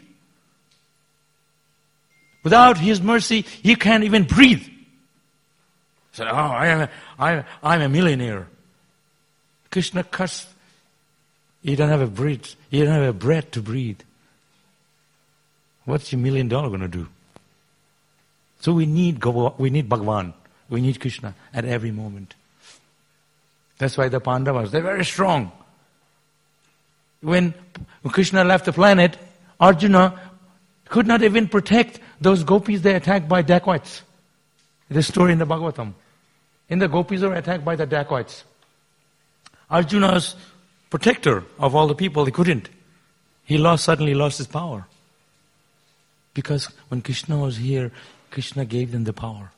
Without His mercy, He can't even breathe. So, oh, I am a, I, I'm a millionaire. Krishna cursed. You don't have a breath. You don't have a breath to breathe. What's your million dollar going to do? So we need we need Bhagavan. We need Krishna at every moment. That's why the Pandavas, they're very strong. When Krishna left the planet, Arjuna could not even protect those gopis they attacked by dacoits. There's a story in the Bhagavatam. In the gopis were attacked by the dacoits. Arjuna's protector of all the people, he couldn't. He lost suddenly lost his power. Because when Krishna was here, Krishna gave them the power.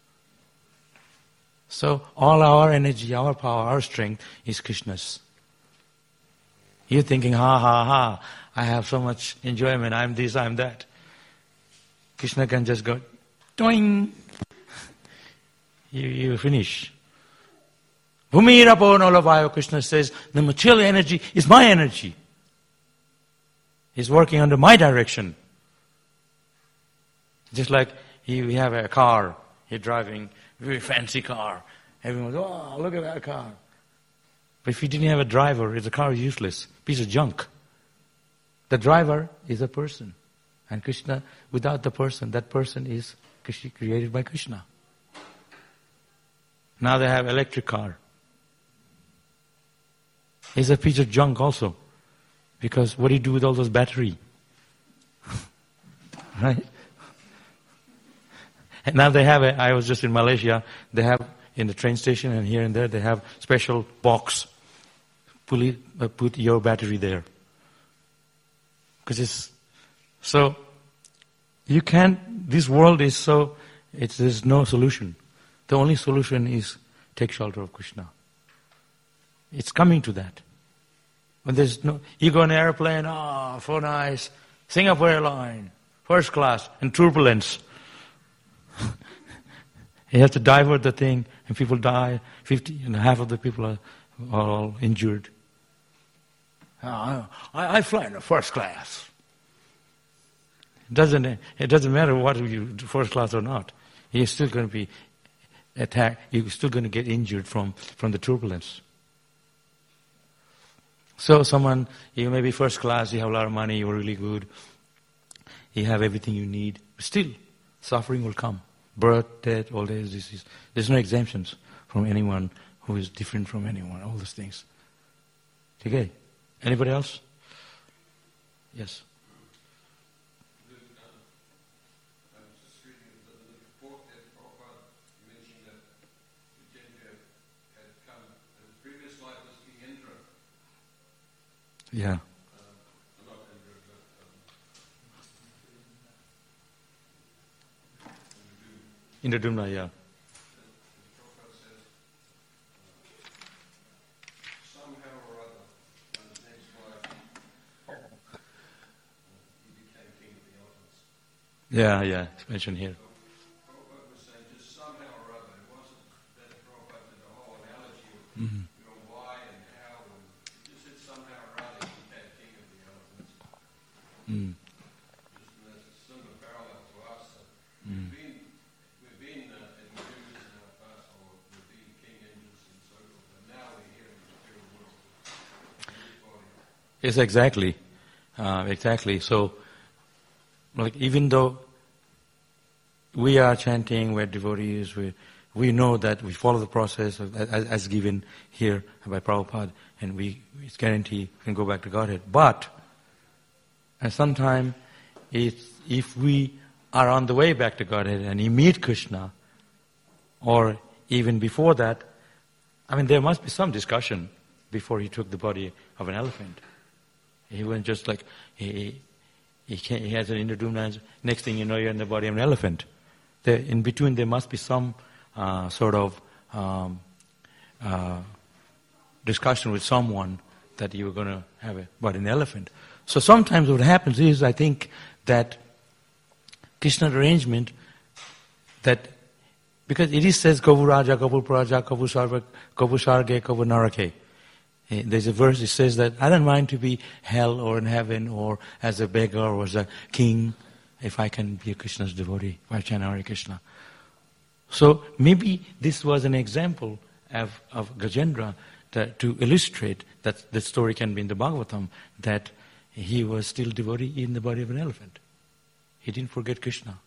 So all our energy, our power, our strength is Krishna's. You're thinking, ha ha ha, I have so much enjoyment, I'm this, I'm that. Krishna can just go, doing. You, you finish. Bhumirapo Nolavayo, Krishna says, the material energy is my energy. He's working under my direction. Just like you have a car, you're driving a very fancy car. Everyone goes, oh, look at that car. But if you didn't have a driver, the car is useless, piece of junk. The driver is a person. And Krishna, without the person, that person is created by Krishna. Now they have electric car. It's a piece of junk also. Because what do you do with all those battery? Right? And now they have a, I was just in Malaysia, they have in the train station and here and there, they have special box. Put, it, uh, put your battery there. Because it's, so, you can't, this world is so, it's, there's no solution. The only solution is take shelter of Krishna. It's coming to that. When there's no, you go on an airplane, ah, oh, so nice, Singapore Airline, first class, and turbulence. You have to divert the thing, and people die. Fifty and half of the people are, are all injured. Uh, I, I fly in the first class. It doesn't it doesn't matter what you do, first class or not. You're still going to be attacked. You're still going to get injured from, from the turbulence. So someone, you may be first class, you have a lot of money, you're really good, you have everything you need. Still, suffering will come. Birth, death, old age, disease. There's no exemptions from anyone who is different from anyone, all those things. Okay. Anybody else? Yes. Yeah. Indradumna, yeah. Somehow or other, and his next wife, he became king of the elephants. Yeah, yeah, it's mentioned here. Prabhupada was saying just somehow or other, it wasn't that Prabhupada did the whole analogy of Mm-hmm. you know, why and how, and he just said somehow or other he became king of the elephants. Mm. Just as a similar parallel to us. That Mm. we've been, we've been uh, admirers in our past, or we've been king engines and so forth, and now we're here in the material world. Yes, exactly. Uh, exactly. So, like, even though we are chanting, we're devotees, we we know that we follow the process of, as, as given here by Prabhupada, and we it's guarantee we can go back to Godhead. But at some time, it's, if we are on the way back to Godhead and you meet Krishna, or even before that, I mean, there must be some discussion before he took the body of an elephant. He wasn't just like, he, he, can't, he has an interdumna, next thing you know, you're in the body of an elephant. There, in between, there must be some uh, sort of um, uh, discussion with someone that you were going to have a body of an elephant. So sometimes what happens is, I think, that Krishna's arrangement, that because it is says Kavu Raja, Kavu Praja, Kavu Sarva, Kavu Sarge, Kavu Narake. There's a verse that says that I don't mind to be hell or in heaven or as a beggar or as a king if I can be a Krishna's devotee, Vaichanara Krishna. So maybe this was an example of, of Gajendra that, to illustrate that the story can be in the Bhagavatam, that he was still devotee in the body of an elephant. He didn't forget Krishna.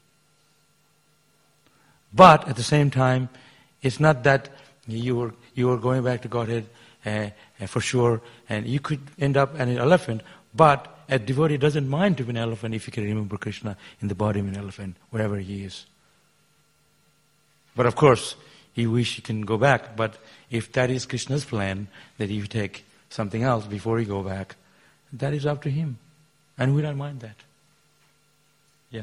But at the same time, it's not that you were you were going back to Godhead uh, uh, for sure, and you could end up an elephant. But a devotee doesn't mind to be an elephant if he can remember Krishna in the body of an elephant, wherever he is. But of course, he wish he can go back. But if that is Krishna's plan, that he take something else before he go back, that is up to him, and we don't mind that. Yeah.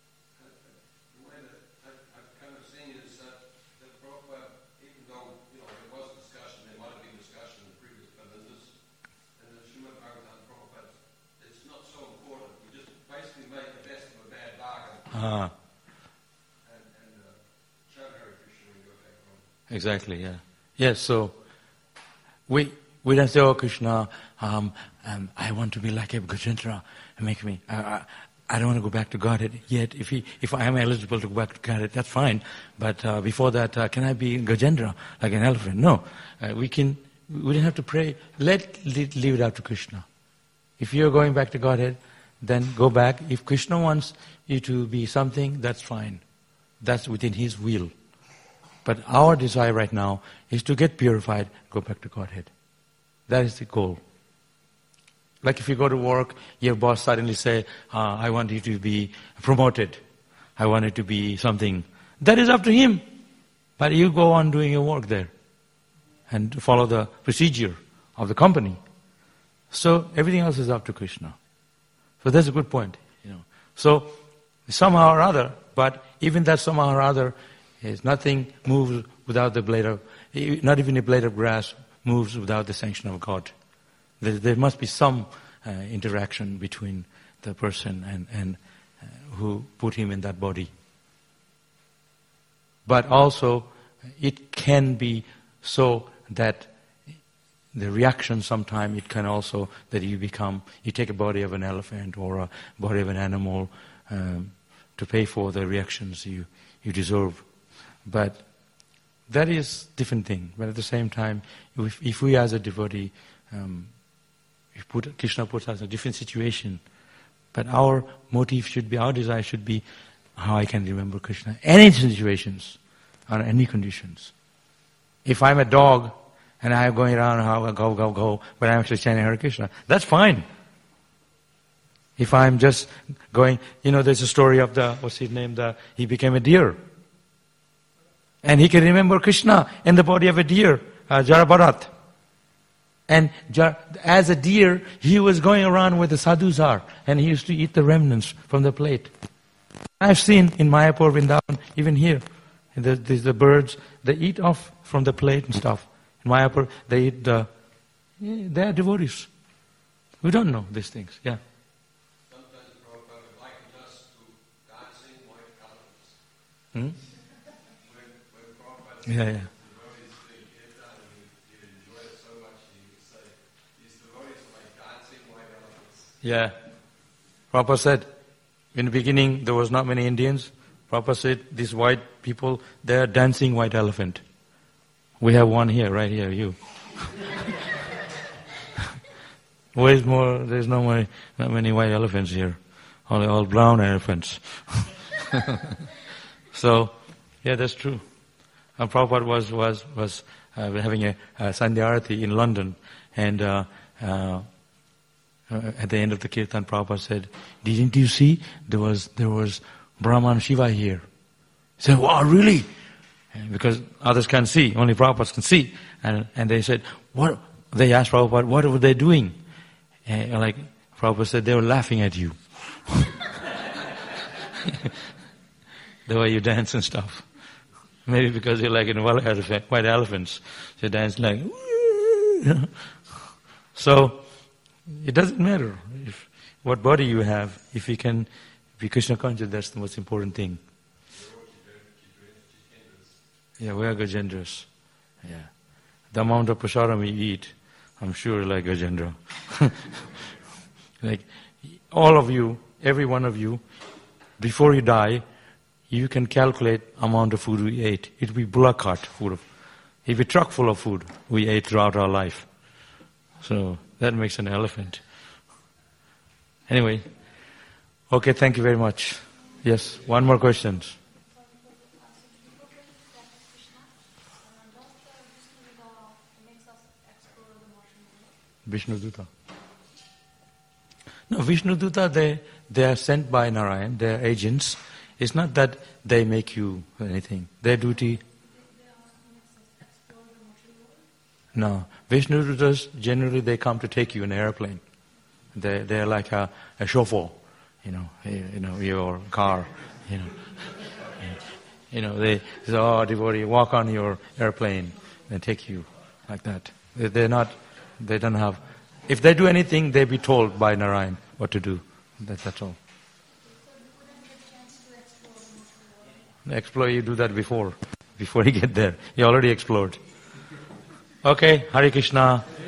Ah. And, and, uh, exactly, yeah. Yes, so we we don't say, oh Krishna, um, um, I want to be like a Gajendra, and make me. I, I, I don't want to go back to Godhead yet. If he, if I am eligible to go back to Godhead, that's fine. But uh, before that, uh, can I be Gajendra like an elephant? No, uh, we can. We don't have to pray. Let leave it out to Krishna. If you're going back to Godhead, then go back. If Krishna wants you to be something, that's fine. That's within His will. But our desire right now is to get purified, go back to Godhead. That is the goal. Like if you go to work, your boss suddenly say, uh, I want you to be promoted. I want you to be something. That is up to him. But you go on doing your work there and follow the procedure of the company. So everything else is up to Krishna. So that's a good point, you know. So somehow or other, but even that somehow or other is nothing moves without the blade of, not even a blade of grass moves without the sanction of God. There, there must be some uh, interaction between the person and, and uh, who put him in that body. But also, it can be so that the reaction sometime, it can also, that you become, you take a body of an elephant or a body of an animal um, to pay for the reactions you, you deserve. But that is different thing. But at the same time, if, if we as a devotee, um, if put, Krishna puts us in a different situation, but our motive should be, our desire should be how I can remember Krishna. Any situations, or any conditions. If I'm a dog, and I'm going around, how go, go, go, but I'm actually chanting Hare Krishna, that's fine. If I'm just going, you know, there's a story of the, what's his name, the, he became a deer. And he can remember Krishna in the body of a deer, uh, Jarabharat. And Jar, as a deer, he was going around where the sadhus are, and he used to eat the remnants from the plate. I've seen in Mayapur, Vrindavan, even here, there's the birds, they eat off from the plate and stuff. In Mayapur, they eat the, yeah, they are devotees. We don't know these things, yeah. Sometimes Prabhupada would liken us to dancing white elephants. Hmm? When, when Prabhupada Yeah, yeah. devotees being kirtan, and he, he enjoyed it so much, he would say, these devotees are like dancing white elephants. Yeah. Prabhupada said, in the beginning there was not many Indians. Prabhupada said, these white people, they are dancing white elephant. We have one here, right here, you. Where's more? There's no more, not many white elephants here. Only all brown elephants. So, yeah, that's true. And Prabhupada was was was uh, having a, a Sandhya Arati in London, and uh, uh, at the end of the kirtan, Prabhupada said, "Didn't you see there was there was Brahman Shiva here?" He said, "Wow, really?" And because others can't see, only Prabhupada can see, and and they said, "What?" They asked Prabhupada, "What were they doing?" And like Prabhupada said, "They were laughing at you." The way you dance and stuff. Maybe because you're like in white elephant, white elephants. You dance like, so it doesn't matter if what body you have. If you can be Krishna conscious, that's the most important thing. Yeah, we are Gajendras. Yeah, the amount of prasadam we eat, I'm sure, like Gajendra. Like all of you, every one of you, before you die, you can calculate amount of food we ate. It will be bullock cart food. It will be truck full of food we ate throughout our life. So that makes an elephant. Anyway, okay, thank you very much. Yes, one more question. Vishnu Duta. No, Vishnu Duta, they, they are sent by Narayan, they are agents. It's not that they make you anything. Their duty... No. Vishnu Dutas, generally they come to take you in an airplane. They, they're like a, a chauffeur, you know, you know, your car, you know. You know, they say, "Oh, devotee, walk on your airplane," they take you like that. They, they're not, they don't have... If they do anything, they be told by Narayan what to do. That, that's all. Explore, you do that before, before you get there. You already explored. Okay, Hare Krishna.